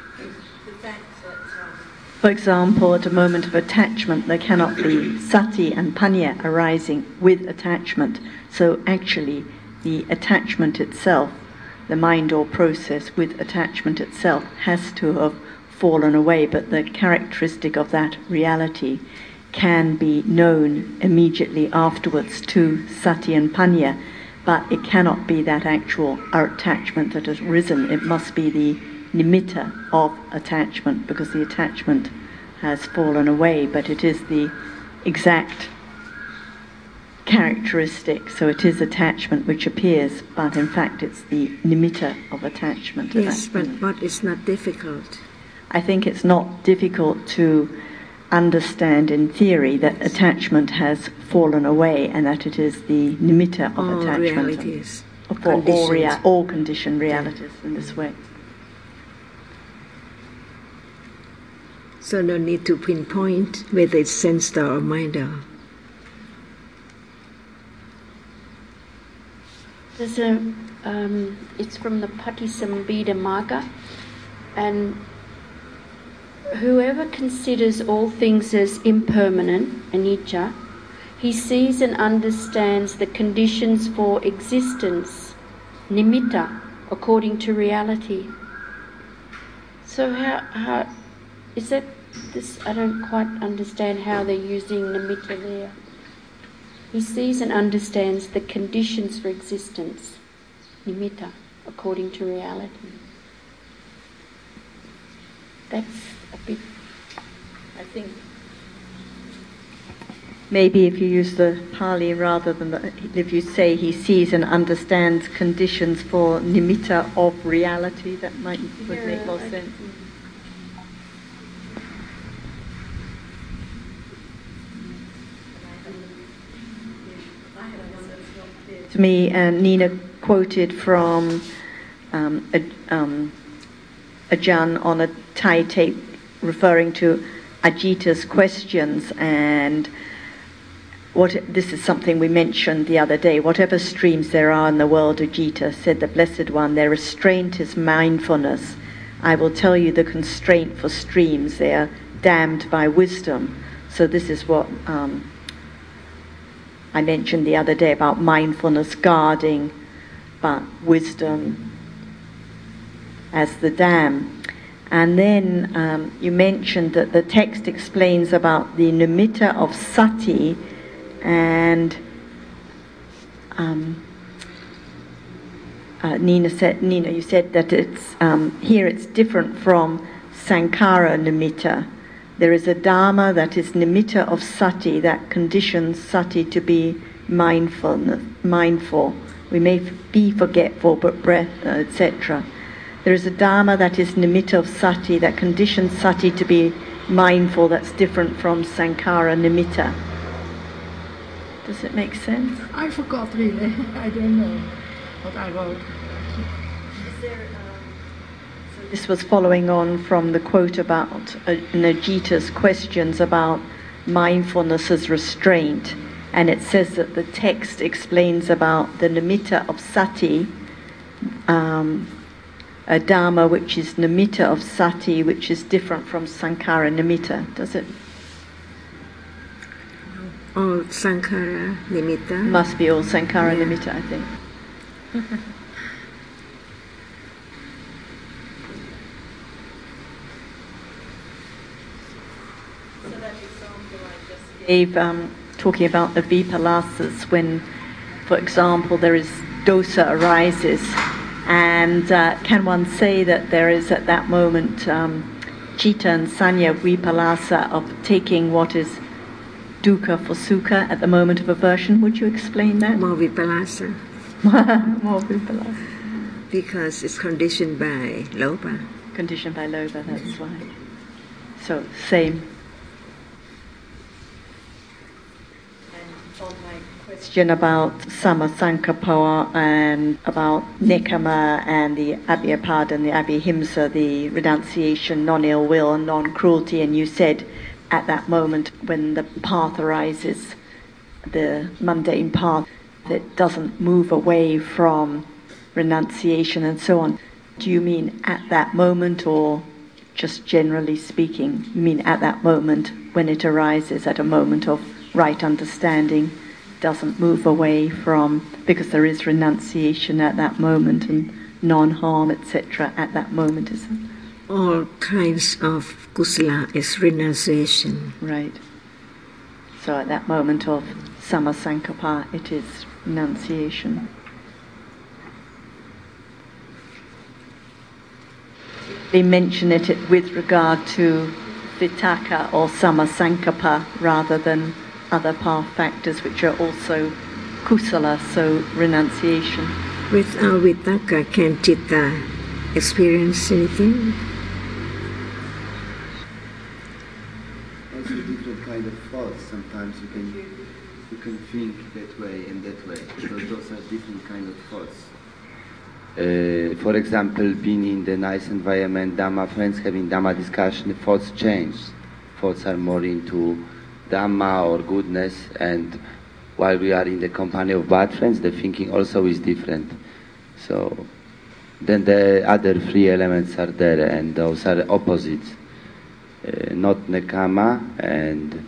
S6: For example, at a moment of attachment, there cannot be sati and panya arising with attachment. So actually, the attachment itself, the mind or process with attachment itself, has to have fallen away. But the characteristic of that reality can be known immediately afterwards to sati and panya. But it cannot be that actual attachment that has risen. It must be the nimitta of attachment, because the attachment has fallen away, but it is the exact characteristic. So it is attachment which appears, but in fact it's the nimitta of attachment.
S2: Yes, but what is not difficult?
S6: I think it's not difficult to understand in theory that attachment has fallen away and that it is the nimitta of
S2: all
S6: attachment.
S2: Realities.
S6: For all conditioned realities in this way.
S2: So no need to pinpoint whether it's sensed or minder.
S7: There's it's from the Patisambhida Magga, and whoever considers all things as impermanent, anicca, he sees and understands the conditions for existence, nimitta, according to reality. So how is that this? I don't quite understand how they're using nimitta there. He sees and understands the conditions for existence, nimitta, according to reality. That's a bit, I think.
S6: Maybe if you use the Pali rather than if you say he sees and understands conditions for nimitta of reality, that would make more sense. To me, Nina quoted from Ajahn on a Thai tape referring to Ajita's questions, and this is something we mentioned the other day. Whatever streams there are in the world, Ajita, said the Blessed One, their restraint is mindfulness. I will tell you the constraint for streams. They are dammed by wisdom. So this is what I mentioned the other day about mindfulness guarding, but wisdom as the dam. And then you mentioned that the text explains about the nimitta of sati, and Nina, you said that it's here it's different from sankhara nimitta. There is a dharma that is nimitta of sati, that conditions sati to be mindful. We may be forgetful, but breath, etc. There is a dharma that is nimitta of sati, that conditions sati to be mindful, that's different from sankhara nimitta. Does it make sense?
S4: I forgot really. I don't know what I wrote.
S6: This was following on from the quote about Najita's questions about mindfulness as restraint, and it says that the text explains about the nimitta of sati, a dharma which is nimitta of sati, which is different from sankhara nimitta. Does it?
S2: All sankhara nimitta?
S6: Must be all sankhara nimitta, I think. Gave, talking about the vipalasas, when, for example, there is dosa arises, and can one say that there is at that moment citta and sanya vipalasa of taking what is dukkha for sukha at the moment of aversion? Would you explain that?
S2: More vipalasa.
S6: More vipalasa.
S2: Because it's conditioned by lopa.
S6: conditioned by loba, that's why. So, same. And on my question about Samasankappa and about Nekama and the Abhyapada and the Abhihimsa, the renunciation, non-ill will and non-cruelty, and you said at that moment when the path arises, the mundane path that doesn't move away from renunciation and so on. Do you mean at that moment or just generally speaking? You mean at that moment when it arises, at a moment of right understanding, doesn't move away from, because there is renunciation at that moment and non-harm, etc. at that moment, isn't it?
S2: All kinds of kusala is renunciation.
S6: Right. So at that moment of Samasankappa, it is renunciation. They mention it with regard to Vitaka or Samasankappa rather than other path factors which are also kusala, so renunciation.
S2: Without Vitaka, can Chitta experience anything?
S5: Also different kind of thoughts. Sometimes you can think that way and that way. So those are different kind of thoughts. For example, being in the nice environment, Dhamma friends having Dhamma discussion, the thoughts change. Thoughts are more into Dhamma or goodness, and while we are in the company of bad friends, the thinking also is different. So then the other three elements are there, and those are opposites. Not nekama and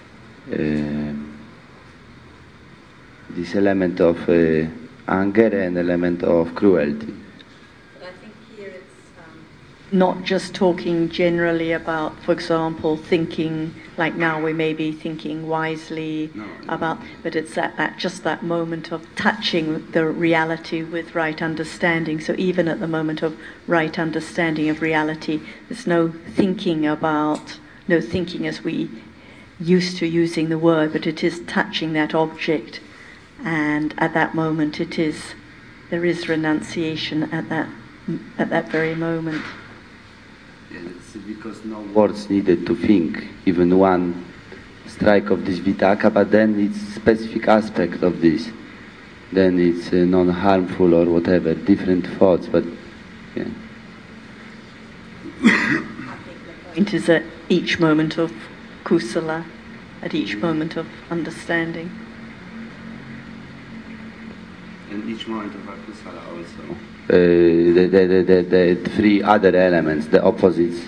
S5: this element of anger and element of cruelty.
S6: But I think here it's not just talking generally about, for example, thinking, like now we may be thinking wisely about, but it's at just that moment of touching the reality with right understanding. So even at the moment of right understanding of reality, there's no thinking as we used to using the word, but it is touching that object. And at that moment there is renunciation at that very moment.
S5: Yeah, it's because no words needed to think, even one strike of this vitaka, but then it's specific aspect of this. Then it's non-harmful or whatever, different thoughts, but yeah.
S6: It is at each moment of kusala, at each moment of understanding.
S5: And each moment of akusala also. The three other elements, the opposites.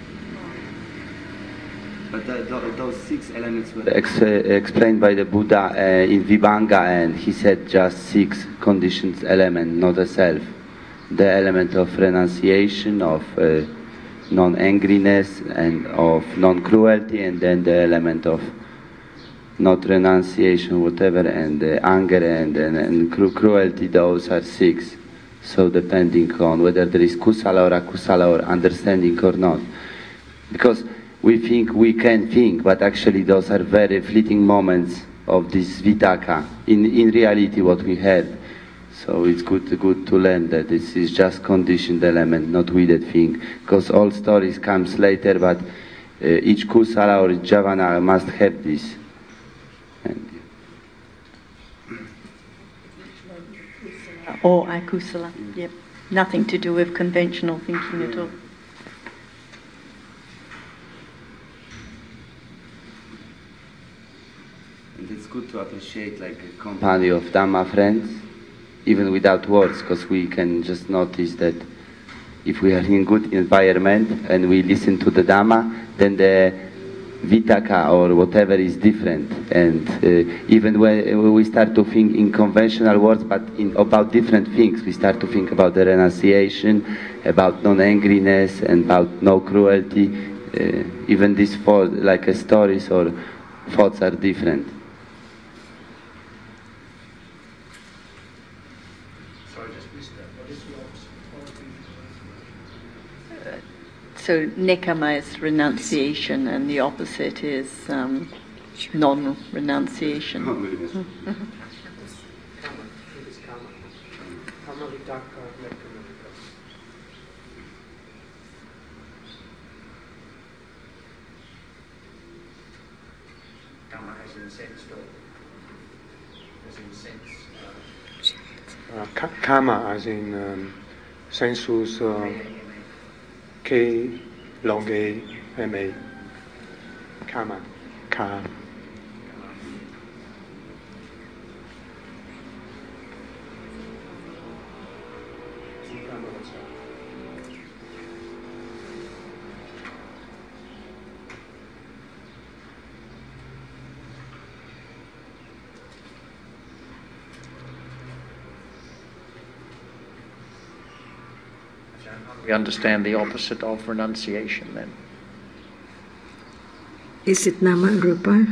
S5: But those 6 elements were explained by the Buddha in Vibhanga, and he said just 6 conditions element, not a self. The element of renunciation, of non-angriness, and of non-cruelty, and then the element of not renunciation, whatever, and anger and cruelty, those are 6. So depending on whether there is kusala or akusala or understanding or not. Because we think we can think, but actually those are very fleeting moments of this vitaka. In reality what we had. So it's good to learn that this is just conditioned element, not we that think. Because all stories comes later, but each kusala or each javana must have this.
S6: Or akusala, yep. Nothing to do with conventional thinking at all.
S5: And it's good to appreciate like a company of Dhamma friends, even without words, because we can just notice that if we are in good environment and we listen to the Dhamma, then the vitaka or whatever is different, and even when we start to think in conventional words but about different things, we start to think about the renunciation, about non-angriness and about no cruelty, even these thoughts, like stories or thoughts, are different.
S8: Sorry, just missed that. What is the opposite?
S6: So nekama is renunciation, and the opposite is non-renunciation.
S8: in sense, as in sense.
S10: Karma, as in sensus, K long A M A. Karma. Karma.
S8: We understand the opposite of renunciation then.
S2: Is it Nama and Rupa?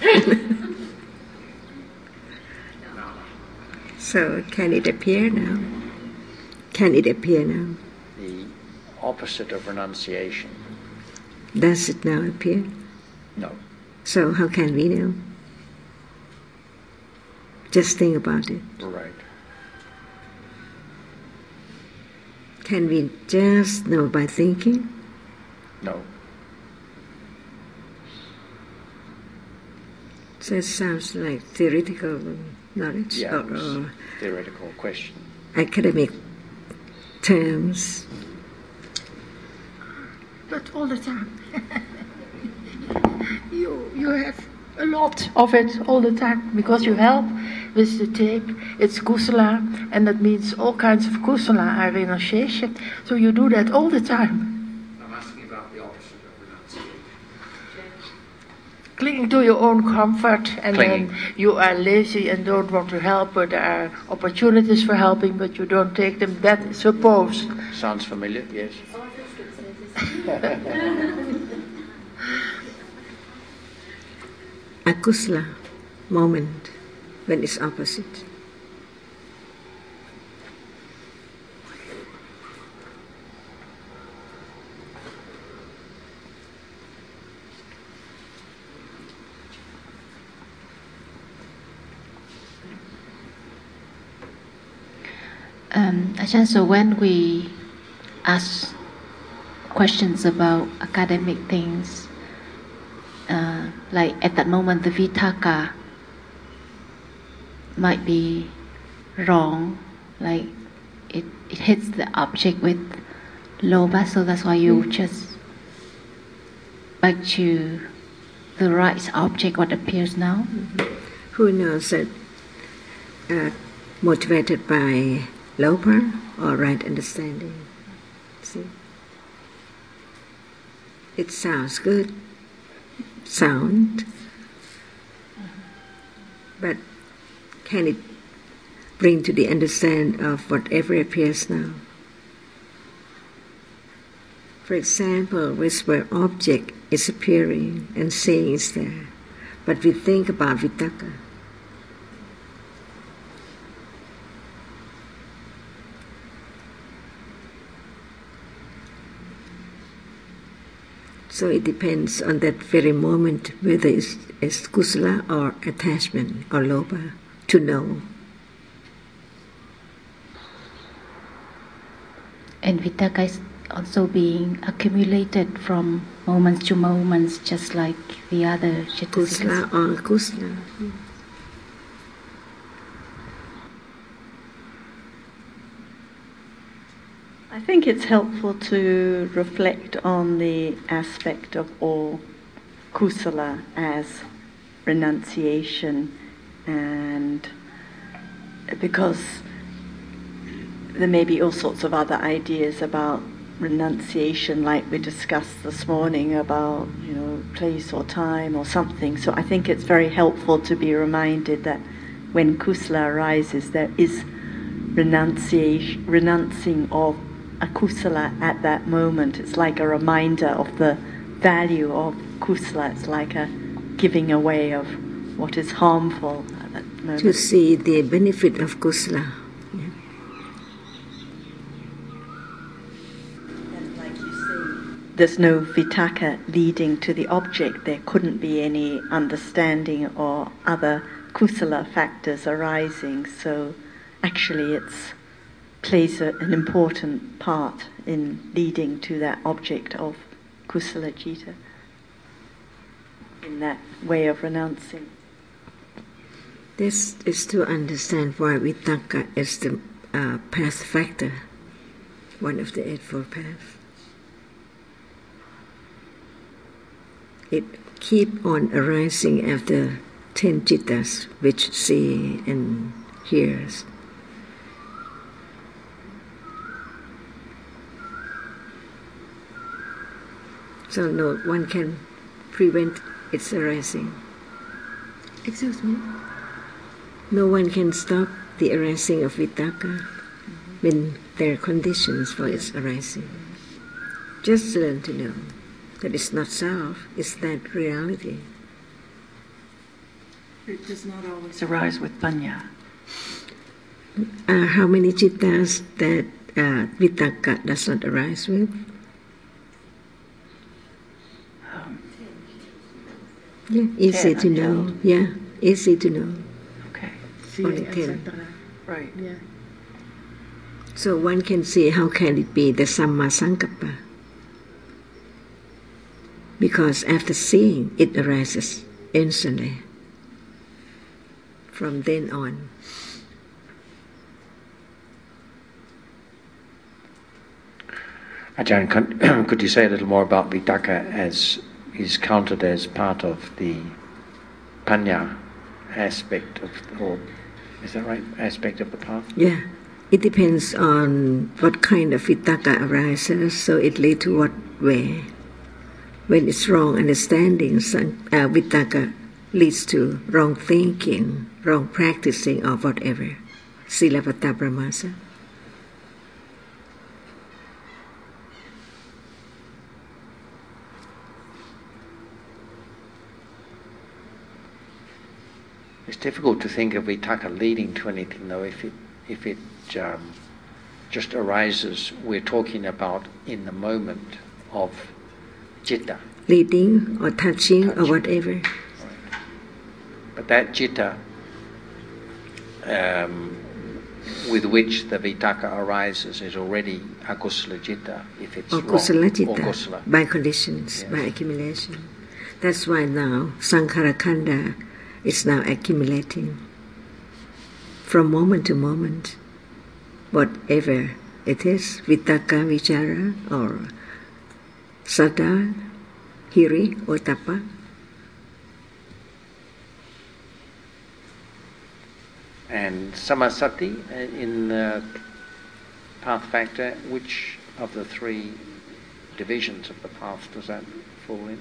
S2: So can it appear now? Can it appear now?
S8: The opposite of renunciation.
S2: Does it now appear?
S8: No.
S2: So how can we know? Just think about it.
S8: Right.
S2: Can we just know by thinking?
S8: No.
S2: So it sounds like theoretical knowledge or
S8: theoretical question.
S2: Academic terms.
S4: But all the time. you have a lot of it all the time because you help with the tape. It's kusala, and that means all kinds of kusala are renunciation. So you do that all the time.
S8: I'm asking about the opposite of renunciation.
S4: Clinging to your own comfort, and
S8: Clinging.
S4: then you are lazy and don't want to help, but there are opportunities for helping, but you don't take them. That is supposed.
S8: Sounds familiar, yes.
S2: Akusala moment when it's opposite.
S12: Ajahn, so when we ask questions about academic things, like at that moment the vitaka might be wrong, like it hits the object with lobha, so that's why you just back to the right object, what appears now.
S2: Who knows that motivated by lobha or right understanding? See? It sounds good, but can it bring to the understand of whatever appears now? For example, where object is appearing and saying is there, but we think about vitaka. So it depends on that very moment whether it's kusala or attachment or lobha to know.
S12: And vitaka is also being accumulated from moments to moments, just like the other
S2: kusala or kusala.
S6: I think it's helpful to reflect on the aspect of all kusala as renunciation, and because there may be all sorts of other ideas about renunciation, like we discussed this morning about, place or time or something. So I think it's very helpful to be reminded that when kusala arises, there is renouncing of a kusala at that moment. It's like a reminder of the value of kusala. It's like a giving away of what is harmful at that moment.
S2: To see the benefit of kusala.
S6: And like you say, there's no vitaka leading to the object. There couldn't be any understanding or other kusala factors arising. So actually it's plays an important part in leading to that object of kusala citta, in that way of renouncing.
S2: This is to understand why Vitakka is the path factor, one of the Eightfold Paths. It keep on arising after 10 jittas, which see and hears. So no one can prevent its arising.
S4: Excuse me?
S2: No one can stop the arising of Vitakka when there are conditions for its arising. Just learn to know that it's not self, it's that reality.
S11: It does not always arise with panya.
S2: How many jittas that Vitakka does not arise with? Yeah, easy to know. Yeah, easy to know.
S11: Okay.
S2: Only 10.
S11: Right.
S4: Yeah.
S2: So one can see how can it be the Samma Sankappa? Because after seeing, it arises instantly. From then on.
S8: Ajahn, could you say a little more about Vitakka as is counted as part of the panya aspect of, or is that right, aspect of the path?
S2: Yeah, it depends on what kind of Vitakka arises, so it leads to what way. When it's wrong understanding, Vitakka leads to wrong thinking, wrong practicing, or whatever. Silabbata Brahmasa.
S8: It's difficult to think of Vitakka leading to anything, though. If it just arises, we're talking about in the moment of citta.
S2: Leading or touching or whatever.
S8: Right. But that citta with which the Vitakka arises is already akusala citta if it's
S2: or
S8: wrong.
S2: kusala citta,
S8: or kusala.
S2: by conditions, by accumulation. That's why now Sankhara Khanda is now accumulating from moment to moment, whatever it is, Vitakka, Vichara, or Saddha, Hiri, or Tapa.
S8: And Samasati in the path factor, which of the three divisions of the path does that fall in?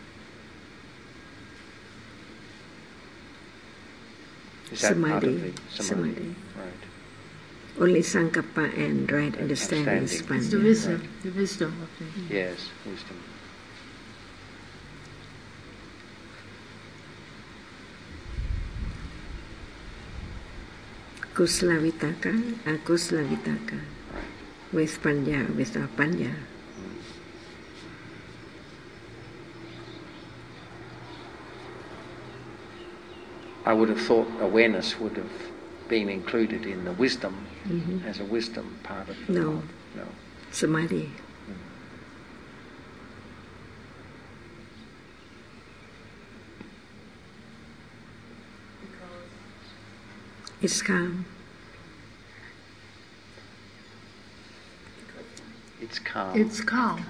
S8: Is that part of the Samadhi? Right.
S2: Only Sankappa and right understanding is
S4: It's the
S2: Panya.
S4: wisdom,
S8: Right.
S4: the wisdom of the...
S8: Yes, wisdom.
S2: Kusala Vitakka, Akusala Vitakka, with Panya, without Panya.
S8: I would have thought awareness would have been included in the wisdom as a wisdom part of the
S2: No.
S8: path. No.
S2: Samadhi. It's calm.
S8: It's calm.
S4: It's calm.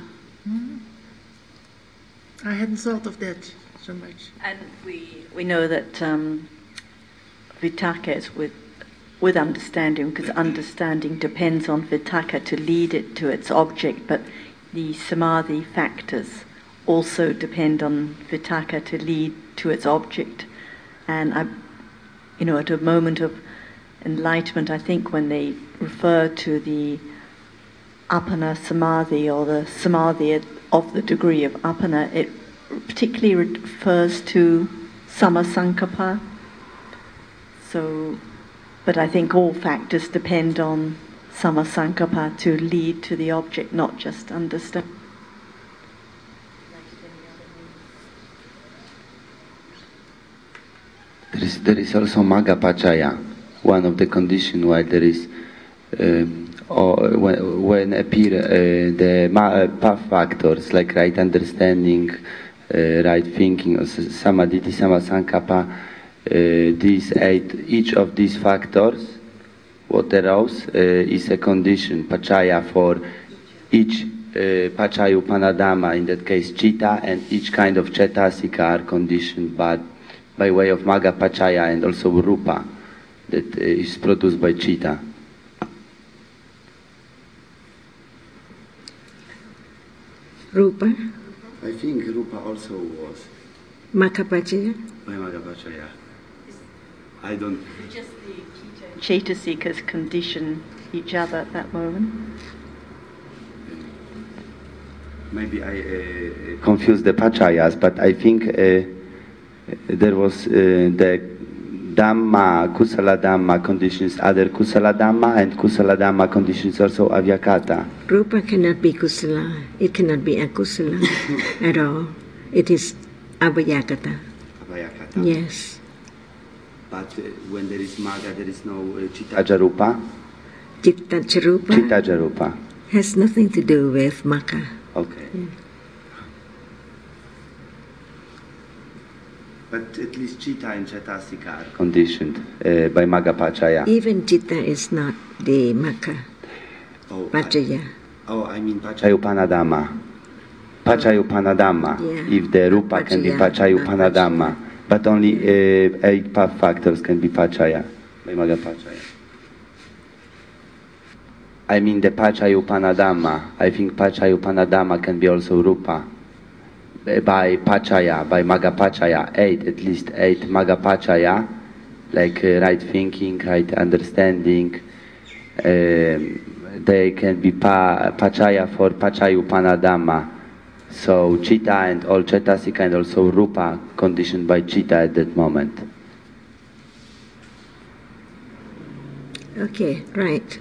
S4: I hadn't thought of that so much.
S6: And we know that Vitakka is with understanding, because understanding depends on Vitakka to lead it to its object, but the Samadhi factors also depend on Vitakka to lead to its object. And at a moment of enlightenment, I think when they refer to the Appana Samadhi, or the Samadhi of the degree of Appana, it particularly refers to Samasankappa. So, but I think all factors depend on Samasankappa to lead to the object, not just understand.
S5: There is also Magga Pachaya, one of the conditions why there is when appear the path factors like right understanding, right thinking, or Samadhi, Samasankappa, each of these factors, what arose, is a condition, Pachaya, for each Pachayu Panadama, in that case Chitta, and each kind of Chetasika are conditioned by way of Magga Pachaya and also Rupa that is produced by Chitta.
S2: Rupa?
S5: I think Rupa also was.
S2: Magga Pachaya?
S5: By Magga Pachaya. I don't...
S6: Just the Cetasikas condition each other at that moment.
S5: Maybe I confused the Pachayas, but I think there was the Dhamma, Kusala Dhamma conditions, other Kusala Dhamma, and Kusala Dhamma conditions also Avyakata.
S2: Rupa cannot be Kusala. It cannot be Akusala at all. It is Avyakata.
S5: Avyakata.
S2: Yes.
S5: But when there is Magga, there is no Chittajarupa?
S2: Chittajarupa?
S5: Chittajarupa.
S2: Has nothing to do with Magga.
S5: Okay.
S2: Yeah.
S5: But at least Chitta and Chetasika are conditioned by Magga Pachaya.
S2: Even Chitta is not the Magga Pachaya.
S5: I mean Pachayupanadhamma. Pachayupanadhamma.
S2: Yeah.
S5: If the Rupa can be Pachayupanadhamma. But only 8 factors can be Pachaya by Magga Pachaya. I mean the Pachayupanadhamma. I think Pachayupanadhamma can be also Rupa. By Pachaya, by Magga Pachaya, 8, at least 8 Magga Pachaya, like right thinking, right understanding, they can be Pachaya for Pachayupanadhamma. So Chitta and all Chetasika and also Rupa conditioned by Chitta at that moment.
S2: Okay, right.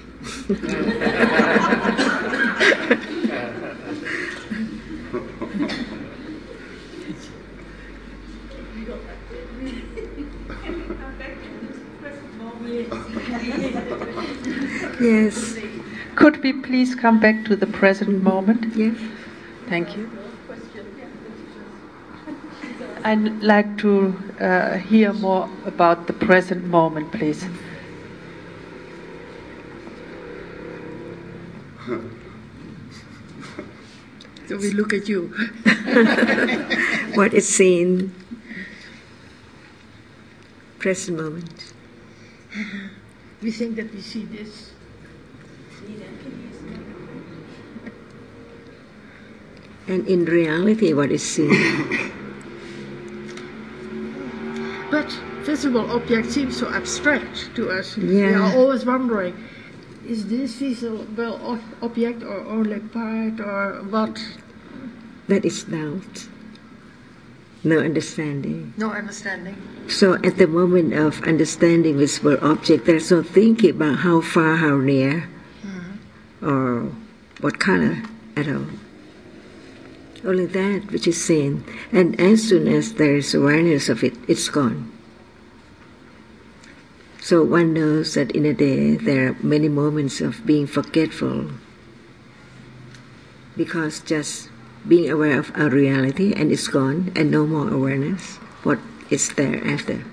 S2: Yes.
S4: Could we please come back to the present moment?
S2: Yes.
S4: Thank you. I'd like to hear more about the present moment, please.
S9: So we look at you.
S2: What is seen? Present moment.
S9: We think that we see this.
S2: And in reality, what is seen?
S9: But visible object seems so abstract to us.
S2: Yeah.
S9: We are always wondering, is this visible object or only part or what?
S2: That is doubt. No understanding.
S9: No understanding.
S2: So at the moment of understanding visible object, there's no thinking about how far, how near, or what color at all. Only that which is seen. And as soon as there is awareness of it, it's gone. So one knows that in a day there are many moments of being forgetful, because just being aware of our reality and it's gone and no more awareness, what is there after?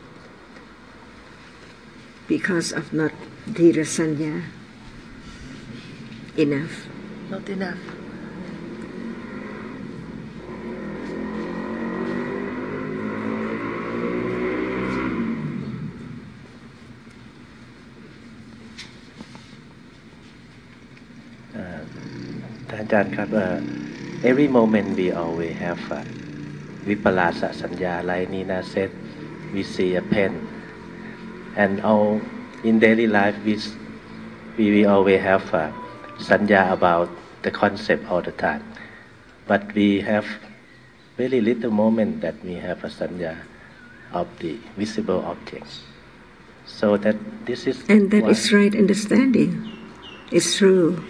S2: Because of not dhira sanya enough.
S9: Not enough.
S8: Every moment we always have Vipallasa Sanya, like Nina said, we see a pen. And all in daily life we always have Sanya about the concept all the time. But we have very little moment that we have a Sanya of the visible objects. So that this is...
S2: And that is right understanding. It's true.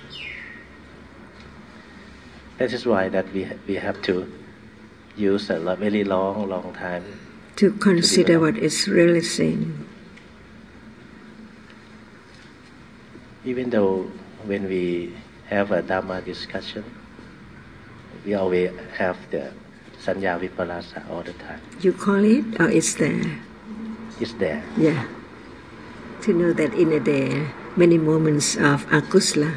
S8: That is why that we have to use a very long time
S2: to consider what is really seen.
S8: Even though when we have a Dhamma discussion, we always have the
S13: Sanya Vipalasa all the time.
S2: You call it, or it's there?
S13: It's there.
S2: Yeah. To know that in a day, many moments of akusala,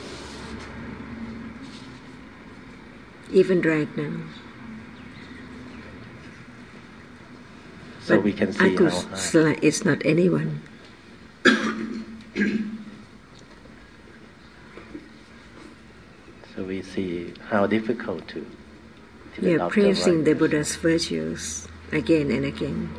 S2: even right now.
S13: So
S2: but
S13: we can see how
S2: akusala is not anyone.
S13: So we see how difficult to
S2: We are
S13: adopt
S2: praising the
S13: right
S2: Buddha's virtues again and again.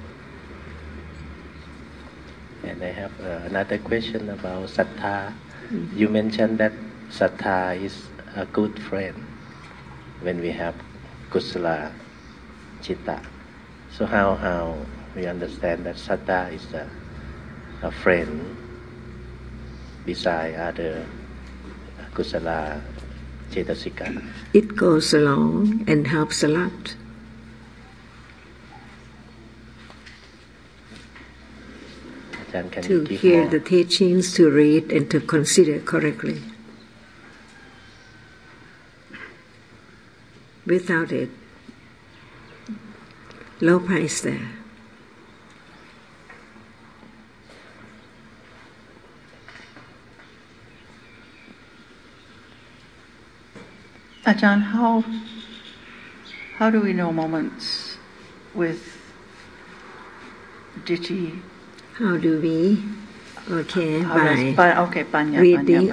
S13: And I have another question about sattha. You mentioned that sattha is a good friend when we have kusala citta. So how we understand that sattha is a friend beside other kusala cetasika?
S2: It goes along and helps a lot. To hear the teachings, to read, and to consider correctly. Without it, lopa is there.
S11: Ajahn, how do we know moments with ditthi?
S2: How do we? Okay,
S11: Panya.
S2: Reading.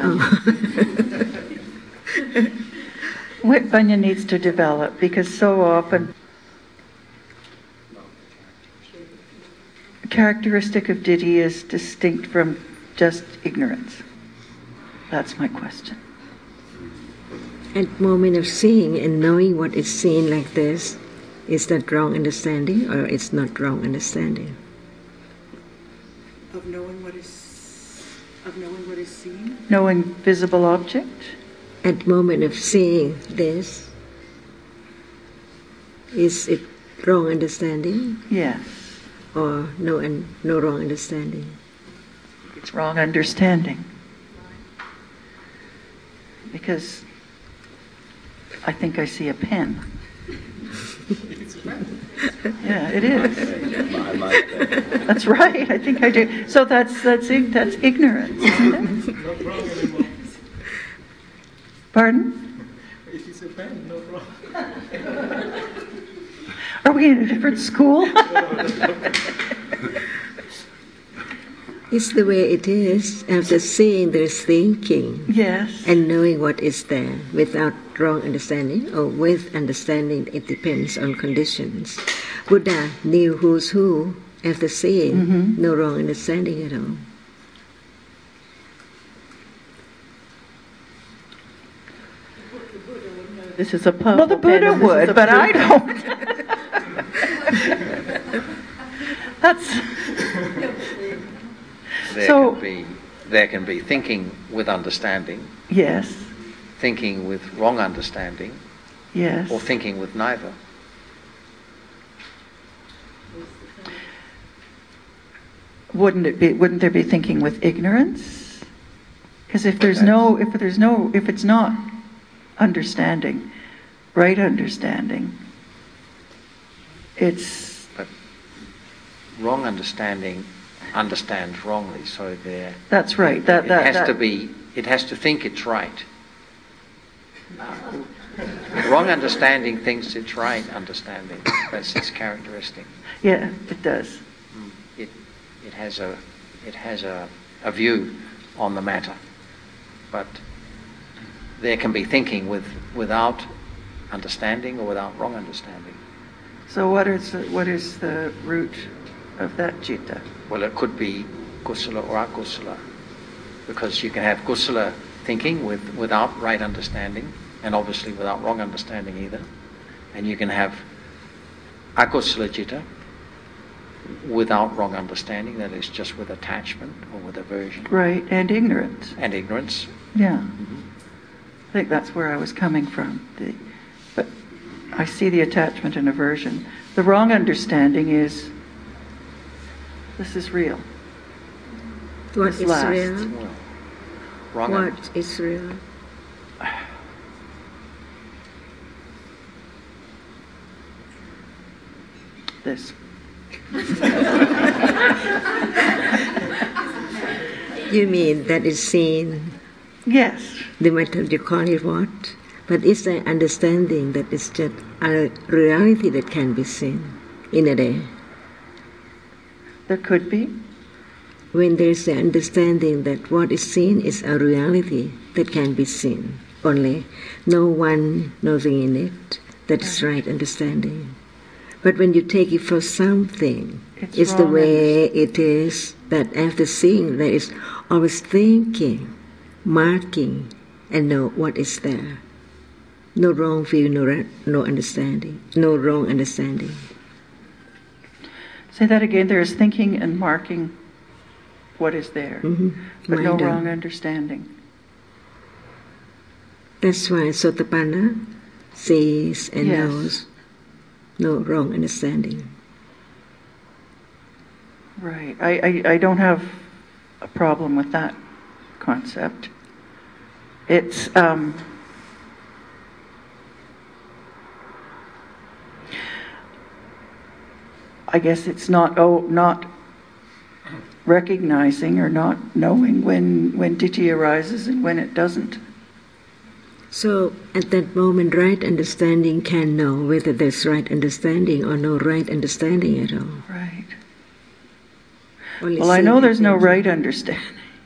S11: What Panya needs to develop, because so often a characteristic of ditthi is distinct from just ignorance. That's my question.
S2: At moment of seeing and knowing what is seen like this, is that wrong understanding or it's not wrong understanding?
S14: Of knowing what is seen?
S11: Knowing visible object?
S2: At moment of seeing this, is it wrong understanding?
S11: Yes.
S2: Or no wrong understanding?
S11: It's wrong understanding. Because I think I see a pen. Yeah, it is. That's right. I think I do. So that's ignorance, isn't it? Pardon?
S14: It is a pen, no wrong.
S11: Are we in a different school?
S2: It's the way it is. After seeing, there's thinking.
S11: Yes.
S2: And knowing what is there without wrong understanding, or with understanding, it depends on conditions. Buddha knew who's who after seeing, no wrong understanding at all.
S11: This is a purple. Well, the Buddha would, but I don't. That's.
S8: There can be thinking with understanding.
S11: Yes.
S8: Thinking with wrong understanding.
S11: Yes.
S8: Or thinking with neither.
S11: Wouldn't there be thinking with ignorance? Because if it's not understanding, right understanding, it's.
S8: But wrong understanding understands wrongly, so there.
S11: That's right.
S8: It has to think it's right. Wrong understanding thinks it's right understanding. That's its characteristic.
S11: Yeah, it does.
S8: It has a view on the matter, but there can be thinking without understanding or without wrong understanding.
S11: So what is the root of that citta?
S8: Well, it could be kusala or akusala, because you can have kusala thinking without right understanding, and obviously without wrong understanding either, and you can have akusala citta without wrong understanding, that is just with attachment or with aversion.
S11: Right, and ignorance.
S8: And ignorance.
S11: Yeah. I think that's where I was coming from. But I see the attachment and aversion. The wrong understanding is, this is real.
S2: What is real?
S8: What
S2: is real?
S11: this.
S2: You mean that is seen?
S11: Yes.
S2: The method you call it what? But it's an understanding that it's just a reality that can be seen in a day.
S11: There could be.
S2: When there's an understanding that what is seen is a reality that can be seen, only no one nothing in it, that is right understanding. But when you take it for something, it's the way it is, that after seeing there is always thinking, marking, and know what is there. No wrong view, no understanding, no wrong understanding.
S11: Say that again. There is thinking and marking what is there, but no wrong understanding.
S2: That's why Sotapanna sees and knows, no wrong understanding.
S11: Right. I don't have a problem with that concept. It's I guess it's not recognizing or not knowing when ditthi arises and when it doesn't.
S2: So at that moment, right understanding can know whether there's right understanding or no right understanding at all.
S11: Right.
S2: Only
S11: well, I know there's no right understanding.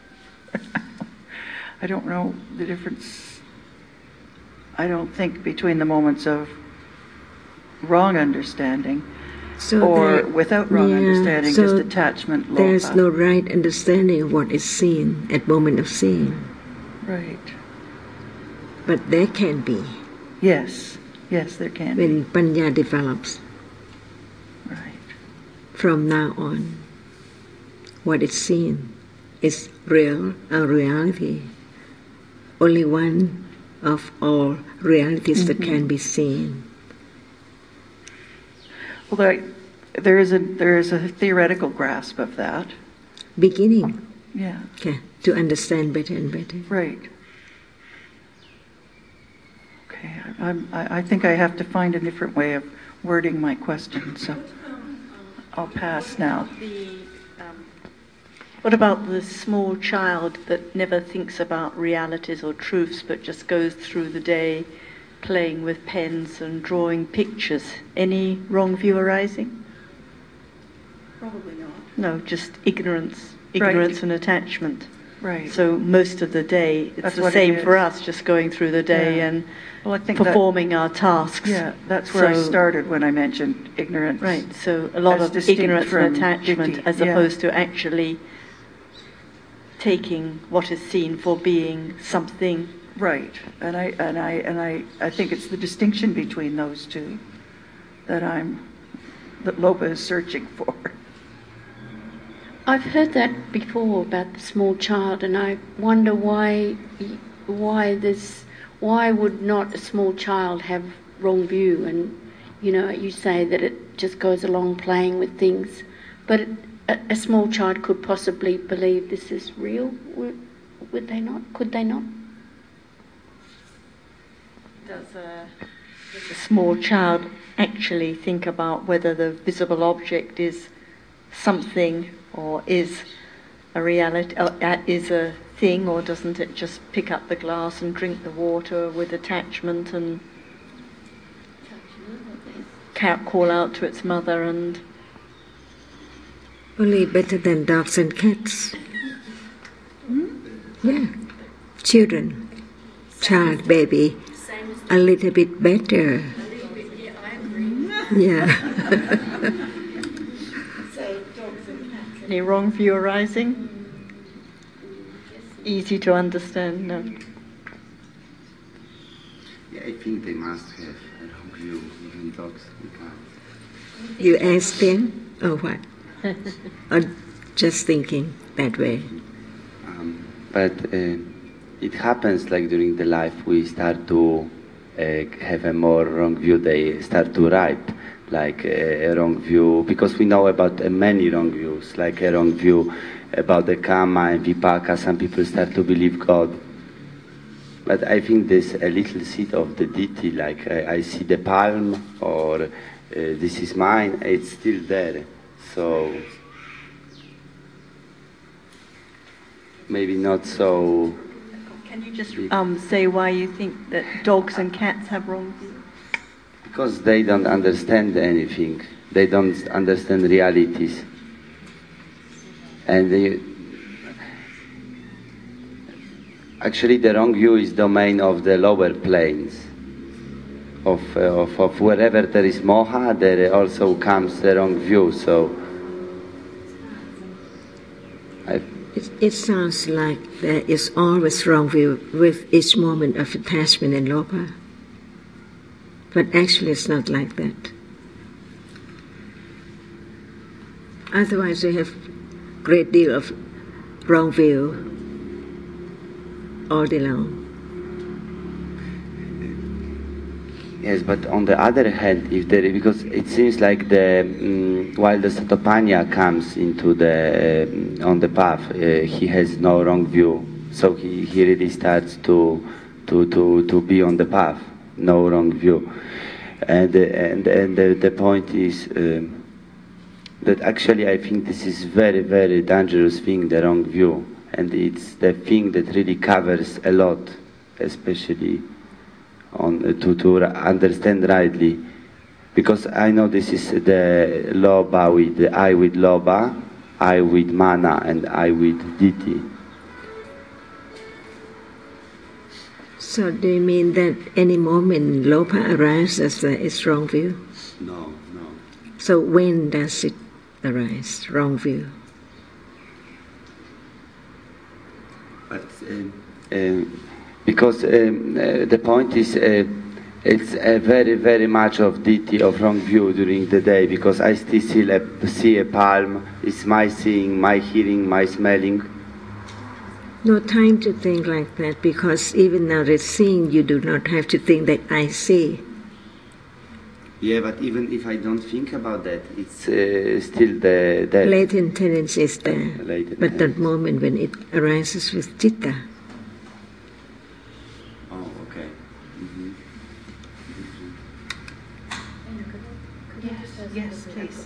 S11: I don't know the difference, I don't think, between the moments of wrong understanding or without wrong understanding, just attachment, lopa.
S2: There's no right understanding of what is seen at moment of seeing.
S11: Right.
S2: But there can be.
S11: Yes, there can be.
S2: When Panya develops.
S11: Right.
S2: From now on, what is seen is real, a reality. Only one of all realities that can be seen.
S11: Well, there is a theoretical grasp of that.
S2: Beginning.
S11: Yeah.
S2: Okay. To understand better and better.
S11: Right. Okay. I think I have to find a different way of wording my question, so I'll pass now.
S6: What about the small child that never thinks about realities or truths, but just goes through the day playing with pens and drawing pictures? Any wrong view arising?
S11: Probably not.
S6: No, just ignorance and attachment.
S11: Right.
S6: So most of the day, it's the same for us, just going through the day and performing our tasks.
S11: Yeah, that's where I started when I mentioned ignorance.
S6: Right, so a lot of ignorance and attachment as opposed to actually taking what is seen for being something.
S11: Right, and I think it's the distinction between those two that Lopa is searching for.
S7: I've heard that before about the small child, and I wonder why would not a small child have wrong view? And you say that it just goes along playing with things, but a small child could possibly believe this is real. Would they not? Could they not?
S6: Does a small child actually think about whether the visible object is something or is a reality, or is a thing, or doesn't it just pick up the glass and drink the water with attachment and call out to its mother? And
S2: only better than dogs and cats. Yeah, children, child, baby, a little bit better. Yeah.
S6: Any wrong view arising? Easy to understand, no?
S5: Yeah, I think they must have a wrong view, even dogs and cats.
S2: You ask them, or what? Or just thinking that way?
S5: But it happens like during the life we start to have a more wrong view, they start to write like a wrong view, because we know about many wrong views, like a wrong view about the karma and vipaka. Some people start to believe God. But I think there's a little seed of the ditthi, like I see the palm, or this is mine, it's still there. So maybe not so.
S6: Can you just say why you think that dogs and cats have wrong view?
S5: Because they don't understand anything. They don't understand realities. And actually the wrong view is domain of the lower planes. Of wherever there is moha, there also comes the wrong view. So
S2: it sounds like there is always wrong view with each moment of attachment and lopa. But actually it's not like that. Otherwise we have great deal of wrong view all day long.
S5: Yes, but on the other hand, if there, because it seems like while the Satopanya comes into on the path, he has no wrong view, so he really starts to be on the path, no wrong view, and the point is that actually I think this is very, very dangerous thing, the wrong view, and it's the thing that really covers a lot, especially to understand rightly, because I know this is the loba with the I with loba, I with mana, and I with diti.
S2: So do you mean that any moment lopa arises there is wrong view?
S5: No.
S2: So when does it arise, wrong view?
S5: But because the point is, it's very, very much of diti, of wrong view during the day, because I still see a palm, it's my seeing, my hearing, my smelling.
S2: No time to think like that, because even now that seeing, you do not have to think that I see.
S5: Yeah, but even if I don't think about that, it's still the
S2: latent tendency is there. But that moment when it arises with citta.
S5: Oh, okay. Mm-hmm.
S3: Yes, please.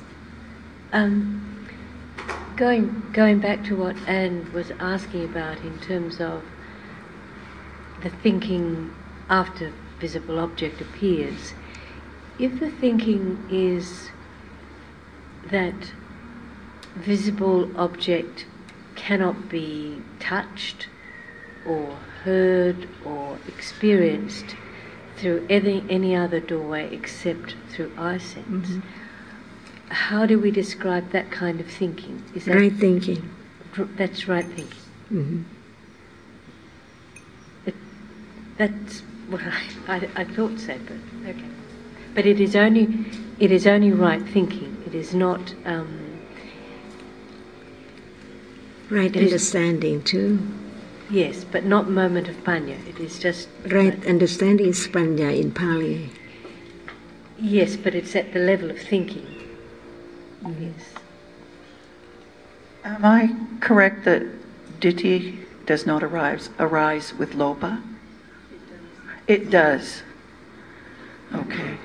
S1: Going back to what Anne was asking about in terms of the thinking after visible object appears, if the thinking is that visible object cannot be touched or heard or experienced through any other doorway except through eye sense, how do we describe that kind of thinking? Is that
S2: right thinking?
S1: That's right thinking. That's what I thought so, but okay. But it is only right thinking. It is not
S2: right understanding too.
S1: Yes, but not moment of panya. It is just
S2: right understanding is panya in Pali.
S1: Yes, but it's at the level of thinking. Yes.
S11: Am I correct that ditthi does not arise with lopa? It does. Okay.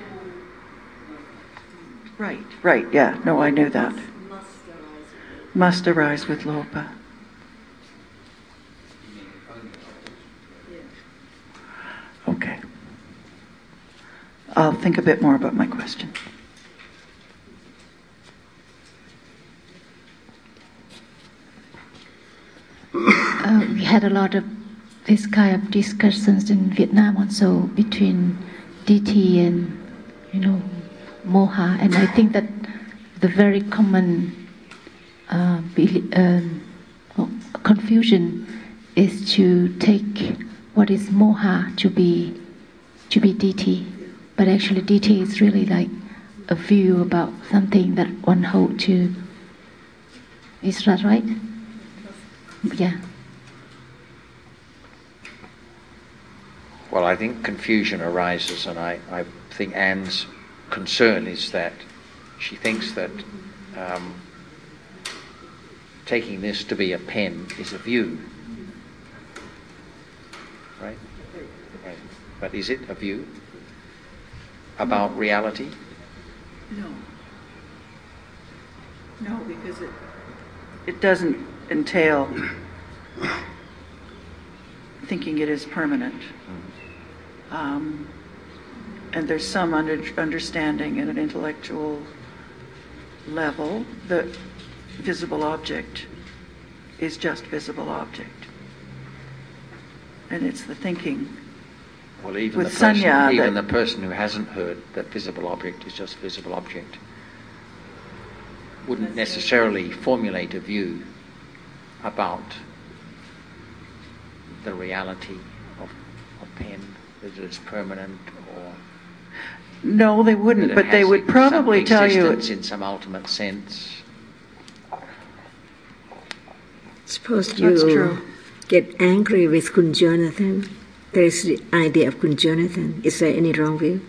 S11: Right, yeah. No, I knew that. Must arise with lopa. Okay. I'll think a bit more about my question.
S12: We had a lot of this kind of discussions in Vietnam also between DT and, moha, and I think that the very common confusion is to take what is moha to be DT, but actually DT is really like a view about something that one holds to. Is that right? Yeah.
S8: Well, I think confusion arises, and I think Anne's concern is that she thinks that taking this to be a pen is a view. Right? But is it a view about reality?
S11: No, because it doesn't entail thinking it is permanent. And there's some understanding at an intellectual level that visible object is just visible object. And it's the thinking.
S8: Well, even
S11: with Sanya,
S8: the person who hasn't heard that visible object is just visible object wouldn't necessarily formulate a view about the reality of pen, whether it's permanent or...
S11: No, they wouldn't, but they would probably tell you...
S8: in some ultimate sense.
S2: Suppose you get angry with Kun Jonathan. There is the idea of Kun Jonathan. Is there any wrong view?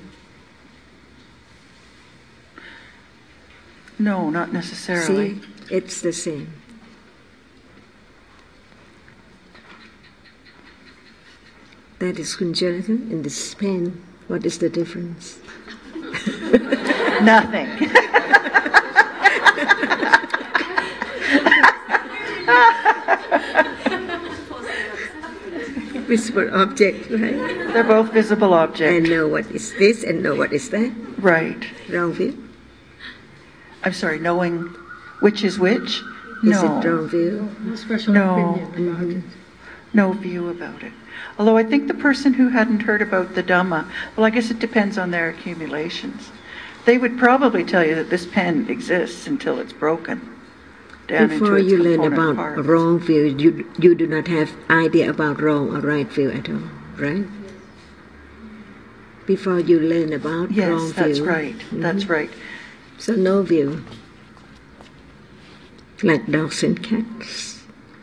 S11: No, not necessarily.
S2: See, it's the same. That is Kun Jonathan in this pen. What is the difference?
S11: Nothing.
S2: Visible object, right?
S11: They're both visible objects.
S2: And know what is this and know what is that.
S11: Right.
S2: Wrong view?
S11: I'm sorry, knowing which is which?
S2: Is it wrong view?
S9: No special opinion about it.
S11: No view about it. Although I think the person who hadn't heard about the Dhamma, well, I guess it depends on their accumulations. They would probably tell you that this pen exists until it's broken.
S2: Before you learn about wrong view, you do not have idea about wrong or right view at all, right? Before you learn about wrong view.
S11: Yes, that's right. That's right.
S2: So no view. Like dogs and cats.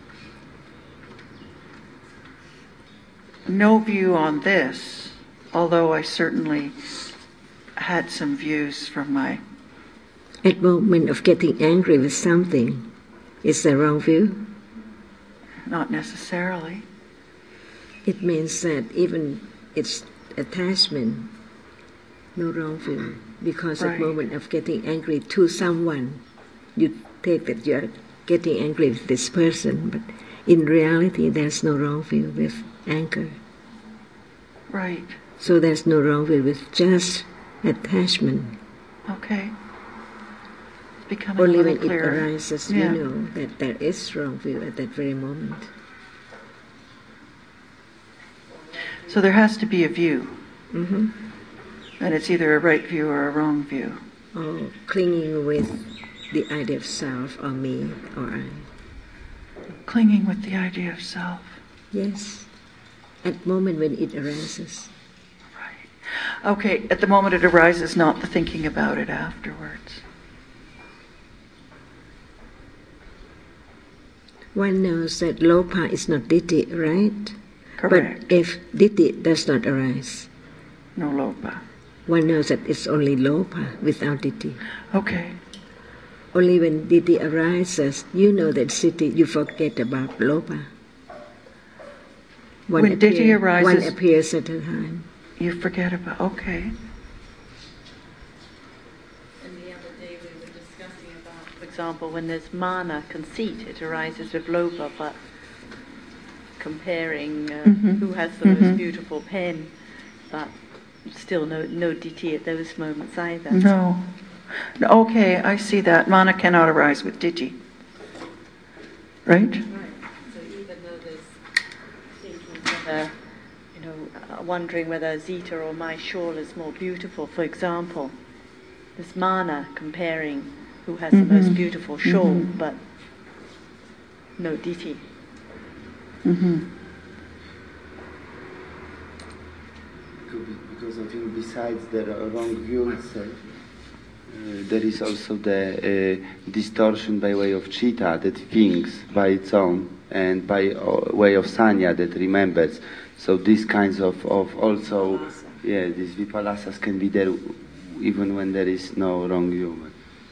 S11: No view on this, although I certainly had some views from my...
S2: At moment of getting angry with something, is there wrong view?
S11: Not necessarily.
S2: It means that even it's attachment, no wrong view. Because at moment of getting angry to someone, you take that you're getting angry with this person, but in reality there's no wrong view with anger.
S11: Right.
S2: So there's no wrong view with just attachment.
S11: Okay. Becoming
S2: Only
S11: a little
S2: when
S11: clearer.
S2: it arises, you know that there is wrong view at that very moment.
S11: So there has to be a view.
S2: Mm-hmm.
S11: And it's either a right view or a wrong view.
S2: Oh, clinging with the idea of self or me or I.
S11: Clinging with the idea of self.
S2: Yes. At the moment when it arises.
S11: Right. Okay, at the moment it arises, not the thinking about it afterwards.
S2: One knows that lopa is not ditthi, right?
S11: Correct.
S2: But if ditthi does not arise,
S11: no lopa.
S2: One knows that it's only lopa without ditthi.
S11: Okay.
S2: Only when ditthi arises, you know that ditthi, you forget about lopa.
S11: When ditthi arises,
S2: one appears at a time.
S11: You forget about, okay.
S6: And the other day we were discussing about, for example, when there's mana, conceit, it arises with lopa, but comparing who has the most beautiful pen, but still no ditthi at those moments either.
S11: No. Okay, I see that. Mana cannot arise with ditthi. Right?
S6: Right. So even though there's thinking whether, wondering whether Zita or my shawl is more beautiful, for example, there's mana comparing who has the most beautiful shawl, but no ditthi.
S5: Because I think besides the wrong view itself, there is also the distortion by way of chitta that thinks by its own, and by way of sanya that remembers. So these kinds of also, these vipalasas can be there even when there is no wrong view.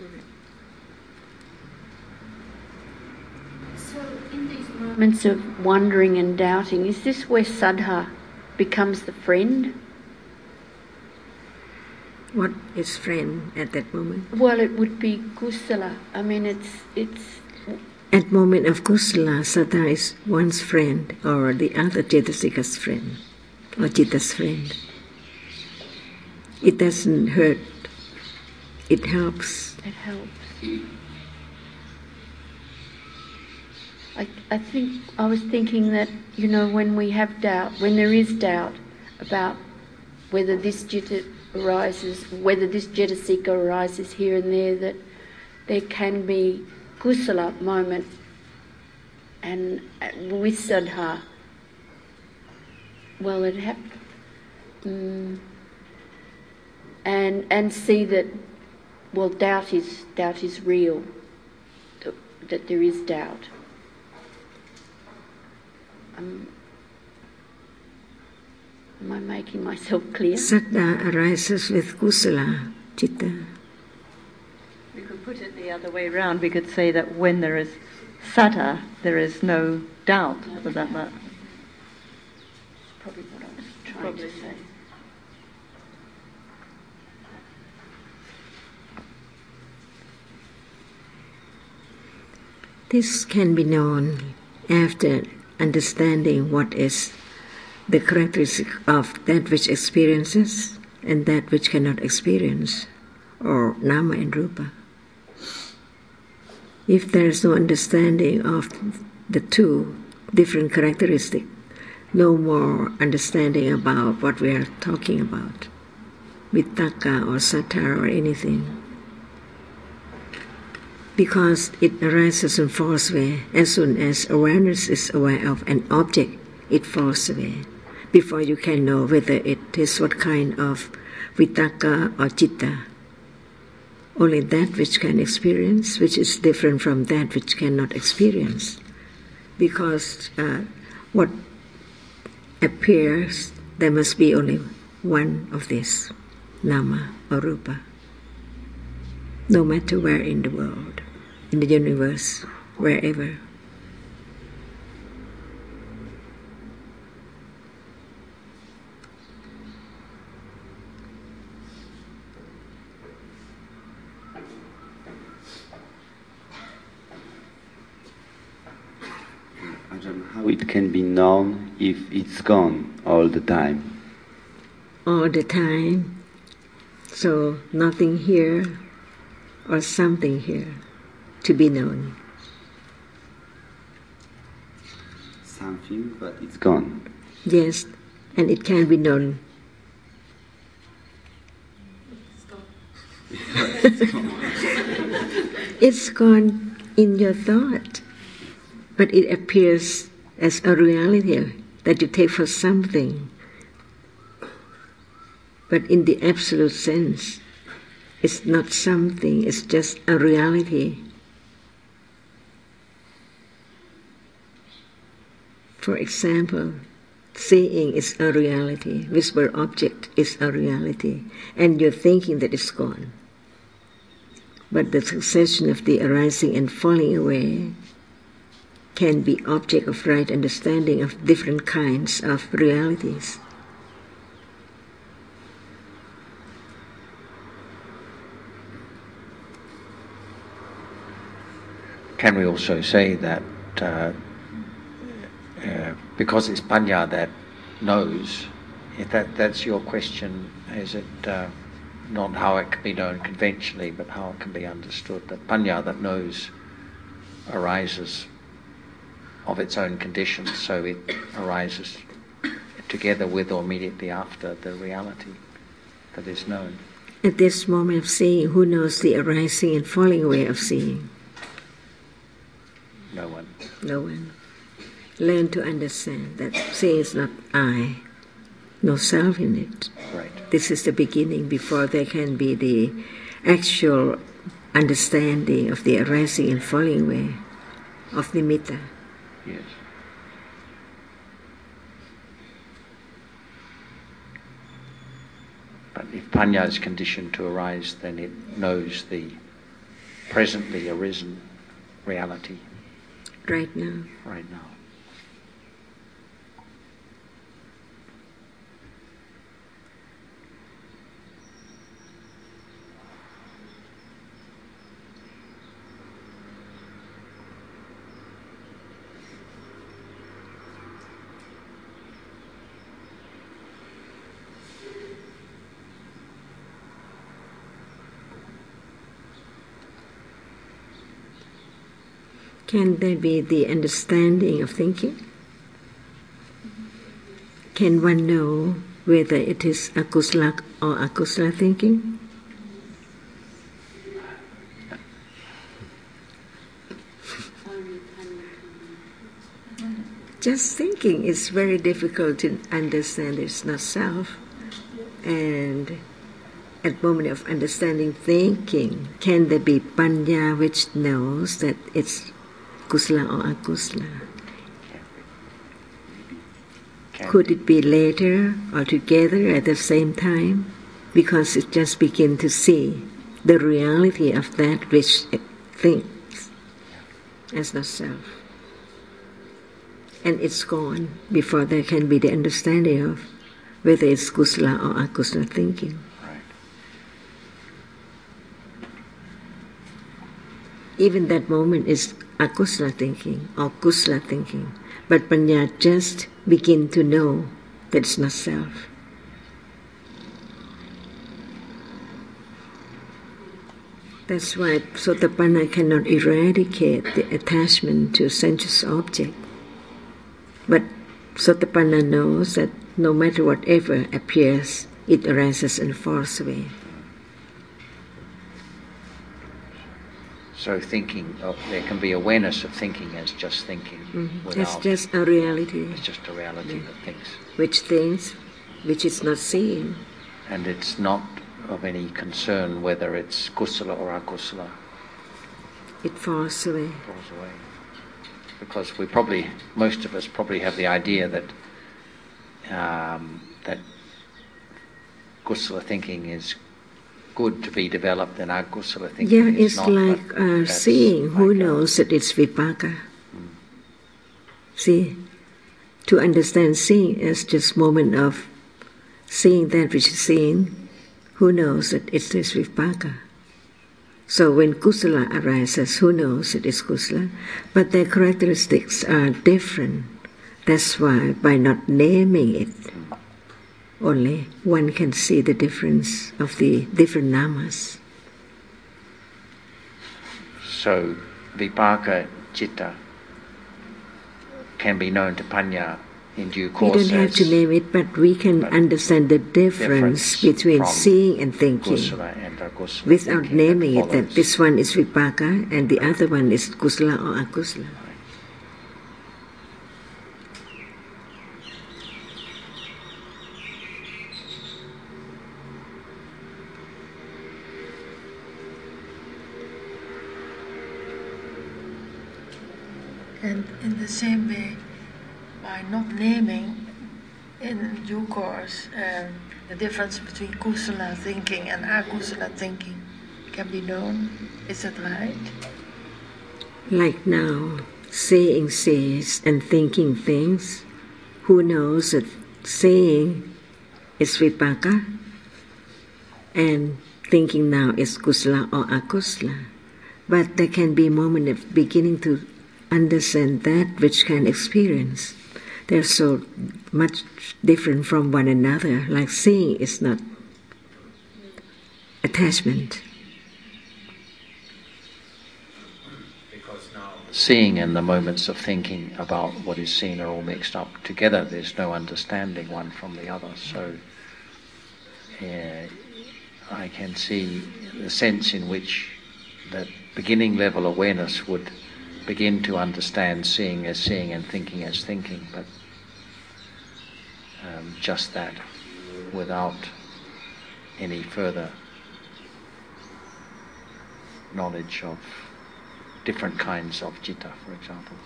S7: So in these moments of wondering and doubting, is this where saddha becomes the friend?
S2: What is friend at that moment?
S7: Well, it would be kusala. I mean, it's.
S2: At moment of kusala, sattva is one's friend or the other cetasika's friend or chitta's friend. It doesn't hurt. It helps.
S7: It helps. I think I was thinking that, you know, when we have doubt, when there is doubt about whether this citta arises, whether this cetasika arises here and there, there can be kusala moment and with saddha. Well, it happened, and see that, well, doubt is real. That there is doubt. Am I making myself clear?
S2: Saddha arises with kusala citta.
S6: We could put it the other way around. We could say that when there is saddha, there is no doubt. Would that matter?
S7: Probably what I was trying to say.
S2: This can be known after understanding what is the characteristic of that which experiences and that which cannot experience, or nama and rupa. If there is no understanding of the two different characteristics, no more understanding about what we are talking about, vitakka or sattva or anything. Because it arises in false way. As soon as awareness is aware of an object, it falls away. Before you can know whether it is what kind of vitakka or citta. Only that which can experience, which is different from that which cannot experience. Because what appears, there must be only one of this, nama or rupa. No matter where in the world, in the universe, wherever.
S5: How it can be known if it's gone all the time?
S2: All the time. So nothing here or something here to be known.
S5: Something, but it's gone.
S2: Yes, and it can be known. It's gone in your thought, but it appears as a reality that you take for something. But in the absolute sense, it's not something, it's just a reality. For example, seeing is a reality, visible object is a reality, and you're thinking that it's gone. But the succession of the arising and falling away can be object of right understanding of different kinds of realities.
S8: Can we also say that because it's panya that knows, if that's your question, is it not how it can be known conventionally, but how it can be understood, that panya that knows arises of its own conditions, so it arises together with or immediately after the reality that is known.
S2: At this moment of seeing, who knows the arising and falling away of seeing?
S8: No one.
S2: No one. Learn to understand that seeing is not I, no self in it.
S8: Right.
S2: This is the beginning before there can be the actual understanding of the arising and falling away of nimitta.
S8: Yes. But if panya is conditioned to arise, then it knows the presently arisen reality.
S2: Right now.
S8: Right now.
S2: Can there be the understanding of thinking? Can one know whether it is akusala or akusala thinking? Just thinking is very difficult to understand. It's not self. And at the moment of understanding thinking, can there be panya which knows that it's kusala or akusala? Could it be later or together at the same time? Because it just begins to see the reality of that which it thinks as not self. And it's gone before there can be the understanding of whether it's kusala or akusala thinking.
S8: Right.
S2: Even that moment is akusala thinking or kusala thinking. But panya just begin to know that it's not self. That's why Sotapanna cannot eradicate the attachment to sensuous object. But Sotapanna knows that no matter whatever appears, it arises and falls away.
S8: So thinking, there can be awareness of thinking as just thinking.
S2: Mm-hmm. It's just a reality.
S8: It's just a reality that thinks.
S2: Which thinks, which is not seeing.
S8: And it's not of any concern whether it's kusala or akusala.
S2: It falls away.
S8: Falls away. Because most of us probably have the idea that that kusala thinking is good to be developed and akusala thinking is not.
S2: Yeah, it's like seeing. Who knows that it's vipaka? See, to understand seeing is just moment of seeing that which is seen. Who knows that it is vipaka? So when kusala arises, who knows it is kusala? But their characteristics are different. That's why by not naming it, only one can see the difference of the different namas.
S8: So vipaka citta can be known to panya in due course.
S2: We don't have to name it, but we can understand the difference between seeing and thinking without naming it, that this one is vipaka and the other one is kusala or akusala.
S4: And in the same way, by not naming in due course the difference between kusala thinking and akusala thinking can be known. Is that right?
S2: Like now, saying says and thinking things. Who knows that saying is vipaka and thinking now is kusala or akusala? But there can be a moment of beginning to understand that which can experience. They're so much different from one another. Like seeing is not attachment.
S8: Because now seeing and the moments of thinking about what is seen are all mixed up together. There's no understanding one from the other. So I can see the sense in which that beginning level awareness would begin to understand seeing as seeing and thinking as thinking, but just that, without any further knowledge of different kinds of citta, for example.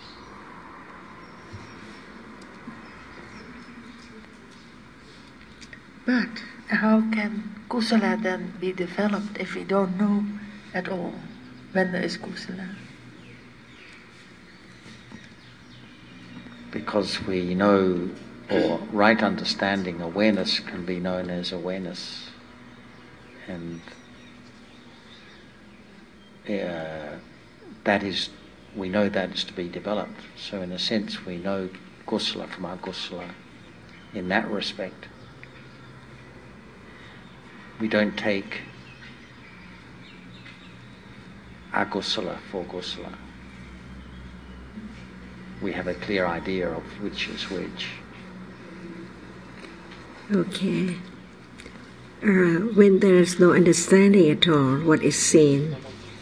S4: But how can kusala then be developed if we don't know at all when there is kusala?
S8: Because we know, or right understanding, awareness can be known as awareness, and that is, we know that is to be developed. So in a sense we know kusala from akusala in that respect. We don't take akusala for kusala. we have a clear idea of which is which.
S2: Okay. When there is no understanding at all, what is seen,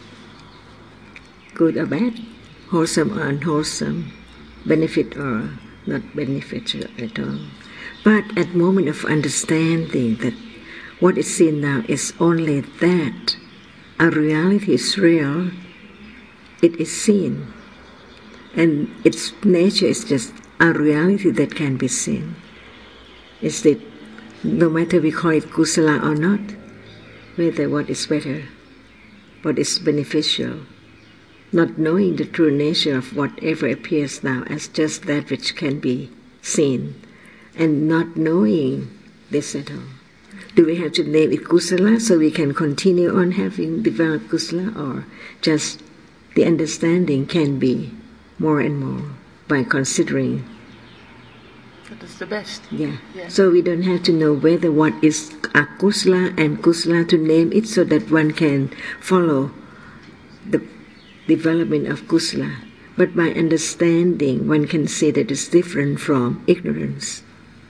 S2: good or bad, wholesome or unwholesome, benefit or not beneficial at all. But at moment of understanding that what is seen now is only that, a reality is real, it is seen, and its nature is just a reality that can be seen. Is it, no matter we call it kusala or not, whether what is better, what is beneficial, not knowing the true nature of whatever appears now as just that which can be seen, and not knowing this at all. Do we have to name it kusala so we can continue on having developed kusala, or just the understanding can be more and more by considering?
S4: That is the best.
S2: Yeah. So we don't have to know whether what is akusala and kusala to name it so that one can follow the development of kusala. But by understanding, one can say that it's different from ignorance.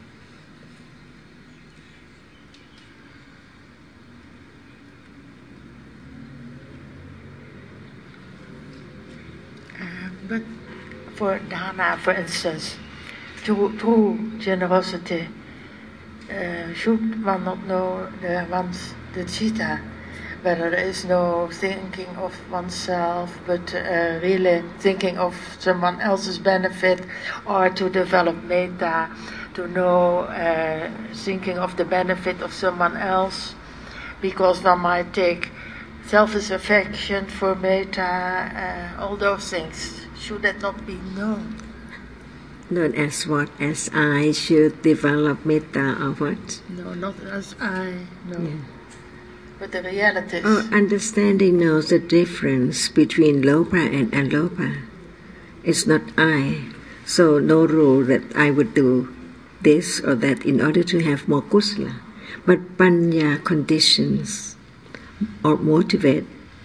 S4: But for dana, for instance, true generosity, should one not know the citta, whether there is no thinking of oneself, but really thinking of someone else's benefit, or to develop metta, to know thinking of the benefit of someone else, because one might take selfish affection for metta, all those things. Should that not be known?
S2: Known as what? As I should develop metta or what?
S4: No, not as I, no.
S2: Yeah.
S4: But the realities.
S2: Understanding knows the difference between lopa and alopa. It's not I. So no rule that I would do this or that in order to have more kusala. But panya conditions or motivate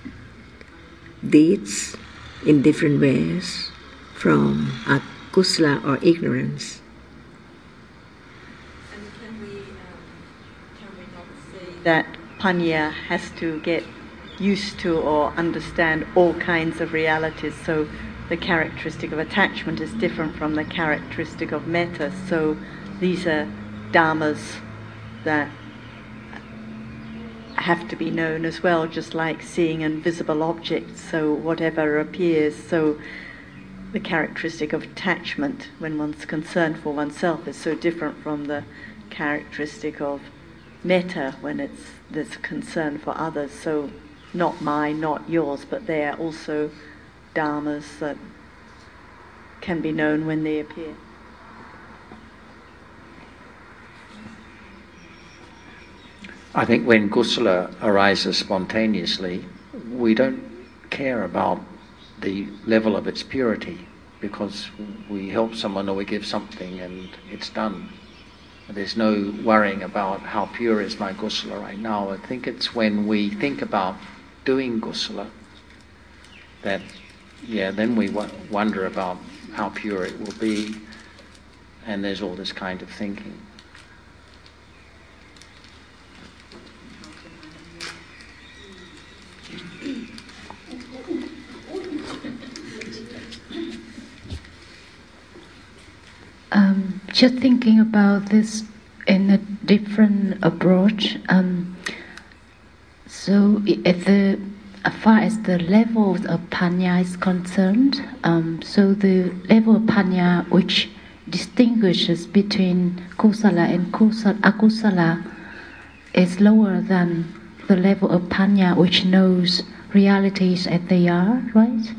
S2: deeds in different ways from akusala or ignorance.
S6: And can we not say that panya has to get used to or understand all kinds of realities? So the characteristic of attachment is different from the characteristic of metta. So these are dharmas that have to be known as well, just like seeing invisible objects. So whatever appears, so the characteristic of attachment when one's concerned for oneself is so different from the characteristic of metta when there's concern for others. So not mine, not yours, but they are also dharmas that can be known when they appear.
S8: I think when kusala arises spontaneously, we don't care about the level of its purity, because we help someone or we give something and it's done. There's no worrying about how pure is my kusala right now. I think it's when we think about doing kusala that, then we wonder about how pure it will be, and there's all this kind of thinking.
S12: Just thinking about this in a different approach. So, as far as the levels of panya is concerned, so the level of panya which distinguishes between kusala and akusala is lower than the level of panya which knows realities as they are, right?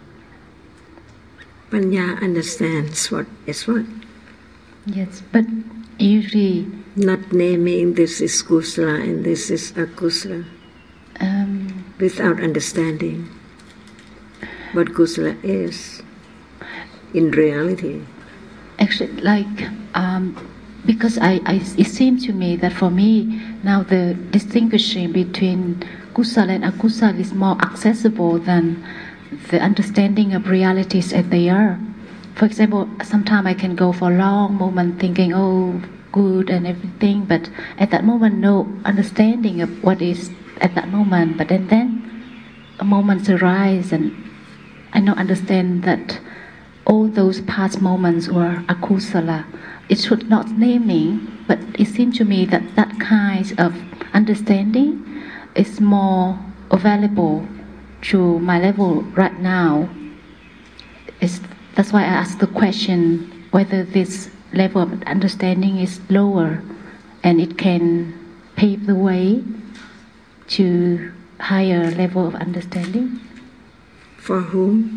S2: Panya understands what is what.
S12: Yes, but usually
S2: not naming this is kusala and this is akusala, without understanding what kusala is in reality.
S12: Actually, because it seems to me that for me now the distinguishing between kusala and akusala is more accessible than the understanding of realities as they are. for example, sometimes I can go for a long moment thinking, oh, good and everything, but at that moment, no understanding of what is at that moment. But then a moment arise, and I now understand that all those past moments were akusala. It should not naming, but it seems to me that that kind of understanding is more available to my level right now. That's why I asked the question whether this level of understanding is lower and it can pave the way to higher level of understanding.
S2: For whom?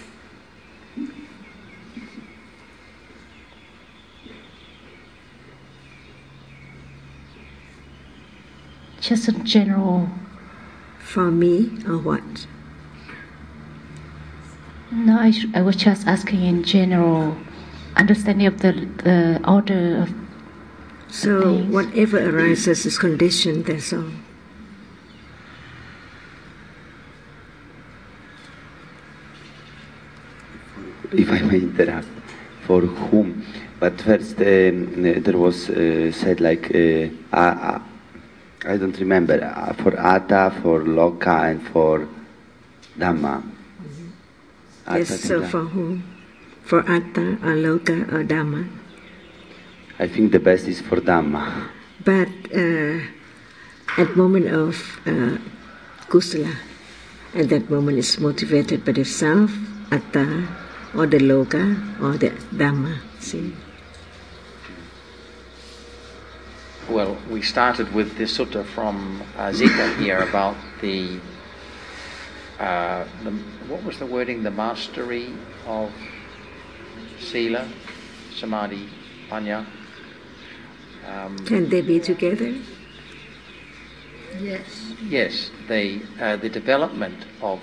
S12: Just in general.
S2: For me or what?
S12: No, I was just asking in general, understanding of the order of.
S2: So
S12: things.
S2: whatever arises is conditioned, that's all.
S5: If I may interrupt, for whom? But first there was said like, I don't remember, for Atta, for Loka and for Dhamma.
S2: Yes, so for whom? For Atta or Loka or Dhamma?
S5: I think the best is for Dhamma.
S2: But at moment of kusala, at that moment is motivated by the self, Atta, or the Loka, or the Dhamma. See?
S8: Well, we started with this sutta from Zika here about the what was the wording? The mastery of Sila, Samadhi, Panya.
S2: Can they be together?
S9: Yes.
S8: Yes, the development of.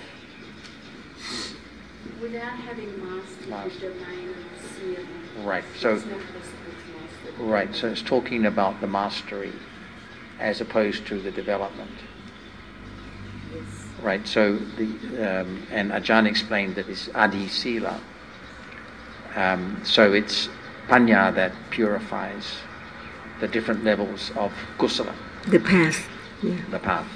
S7: Without having mastered the domain of Sila.
S8: Right. So. Right. So it's talking about the mastery, as opposed to the development.
S7: Yes.
S8: Right. So and Ajahn explained that it's Adi Sila. So it's Panya that purifies the different levels of kusala.
S2: The path. Yeah.
S8: The path.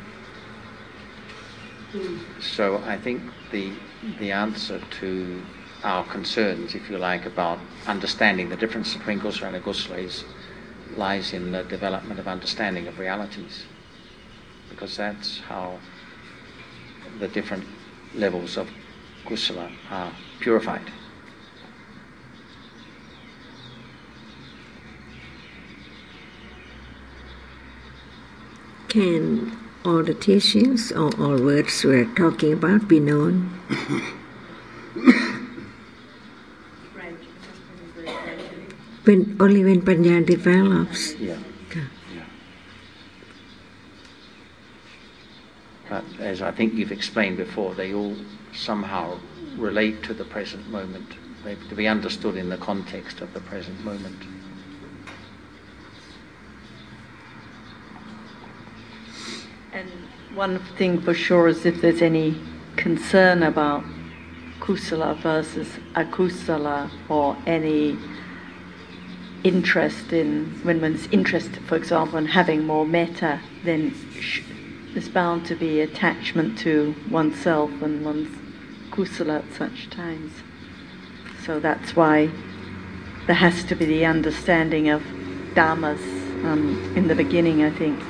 S8: So I think the answer to our concerns, if you like, about understanding the difference between kusala and akusala lies in the development of understanding of realities, because that's how the different levels of kusala are purified.
S2: Can all the teachings or all words we're talking about be known? Only when Panya develops.
S8: Yeah.
S2: Okay.
S8: Yeah. But as I think you've explained before, they all somehow relate to the present moment. They have to be understood in the context of the present moment.
S6: And one thing for sure is if there's any concern about kusala versus akusala, or any interest in, when one's interested, for example, in having more metta, then there's bound to be attachment to oneself and one's kusala at such times. So that's why there has to be the understanding of dhammas in the beginning, I think.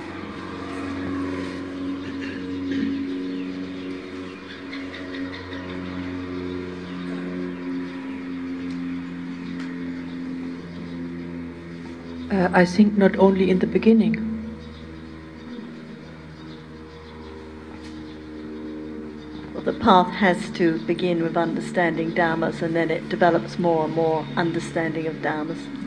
S11: I think not only in the beginning.
S6: Well, the path has to begin with understanding dhammas, and then it develops more and more understanding of dhammas.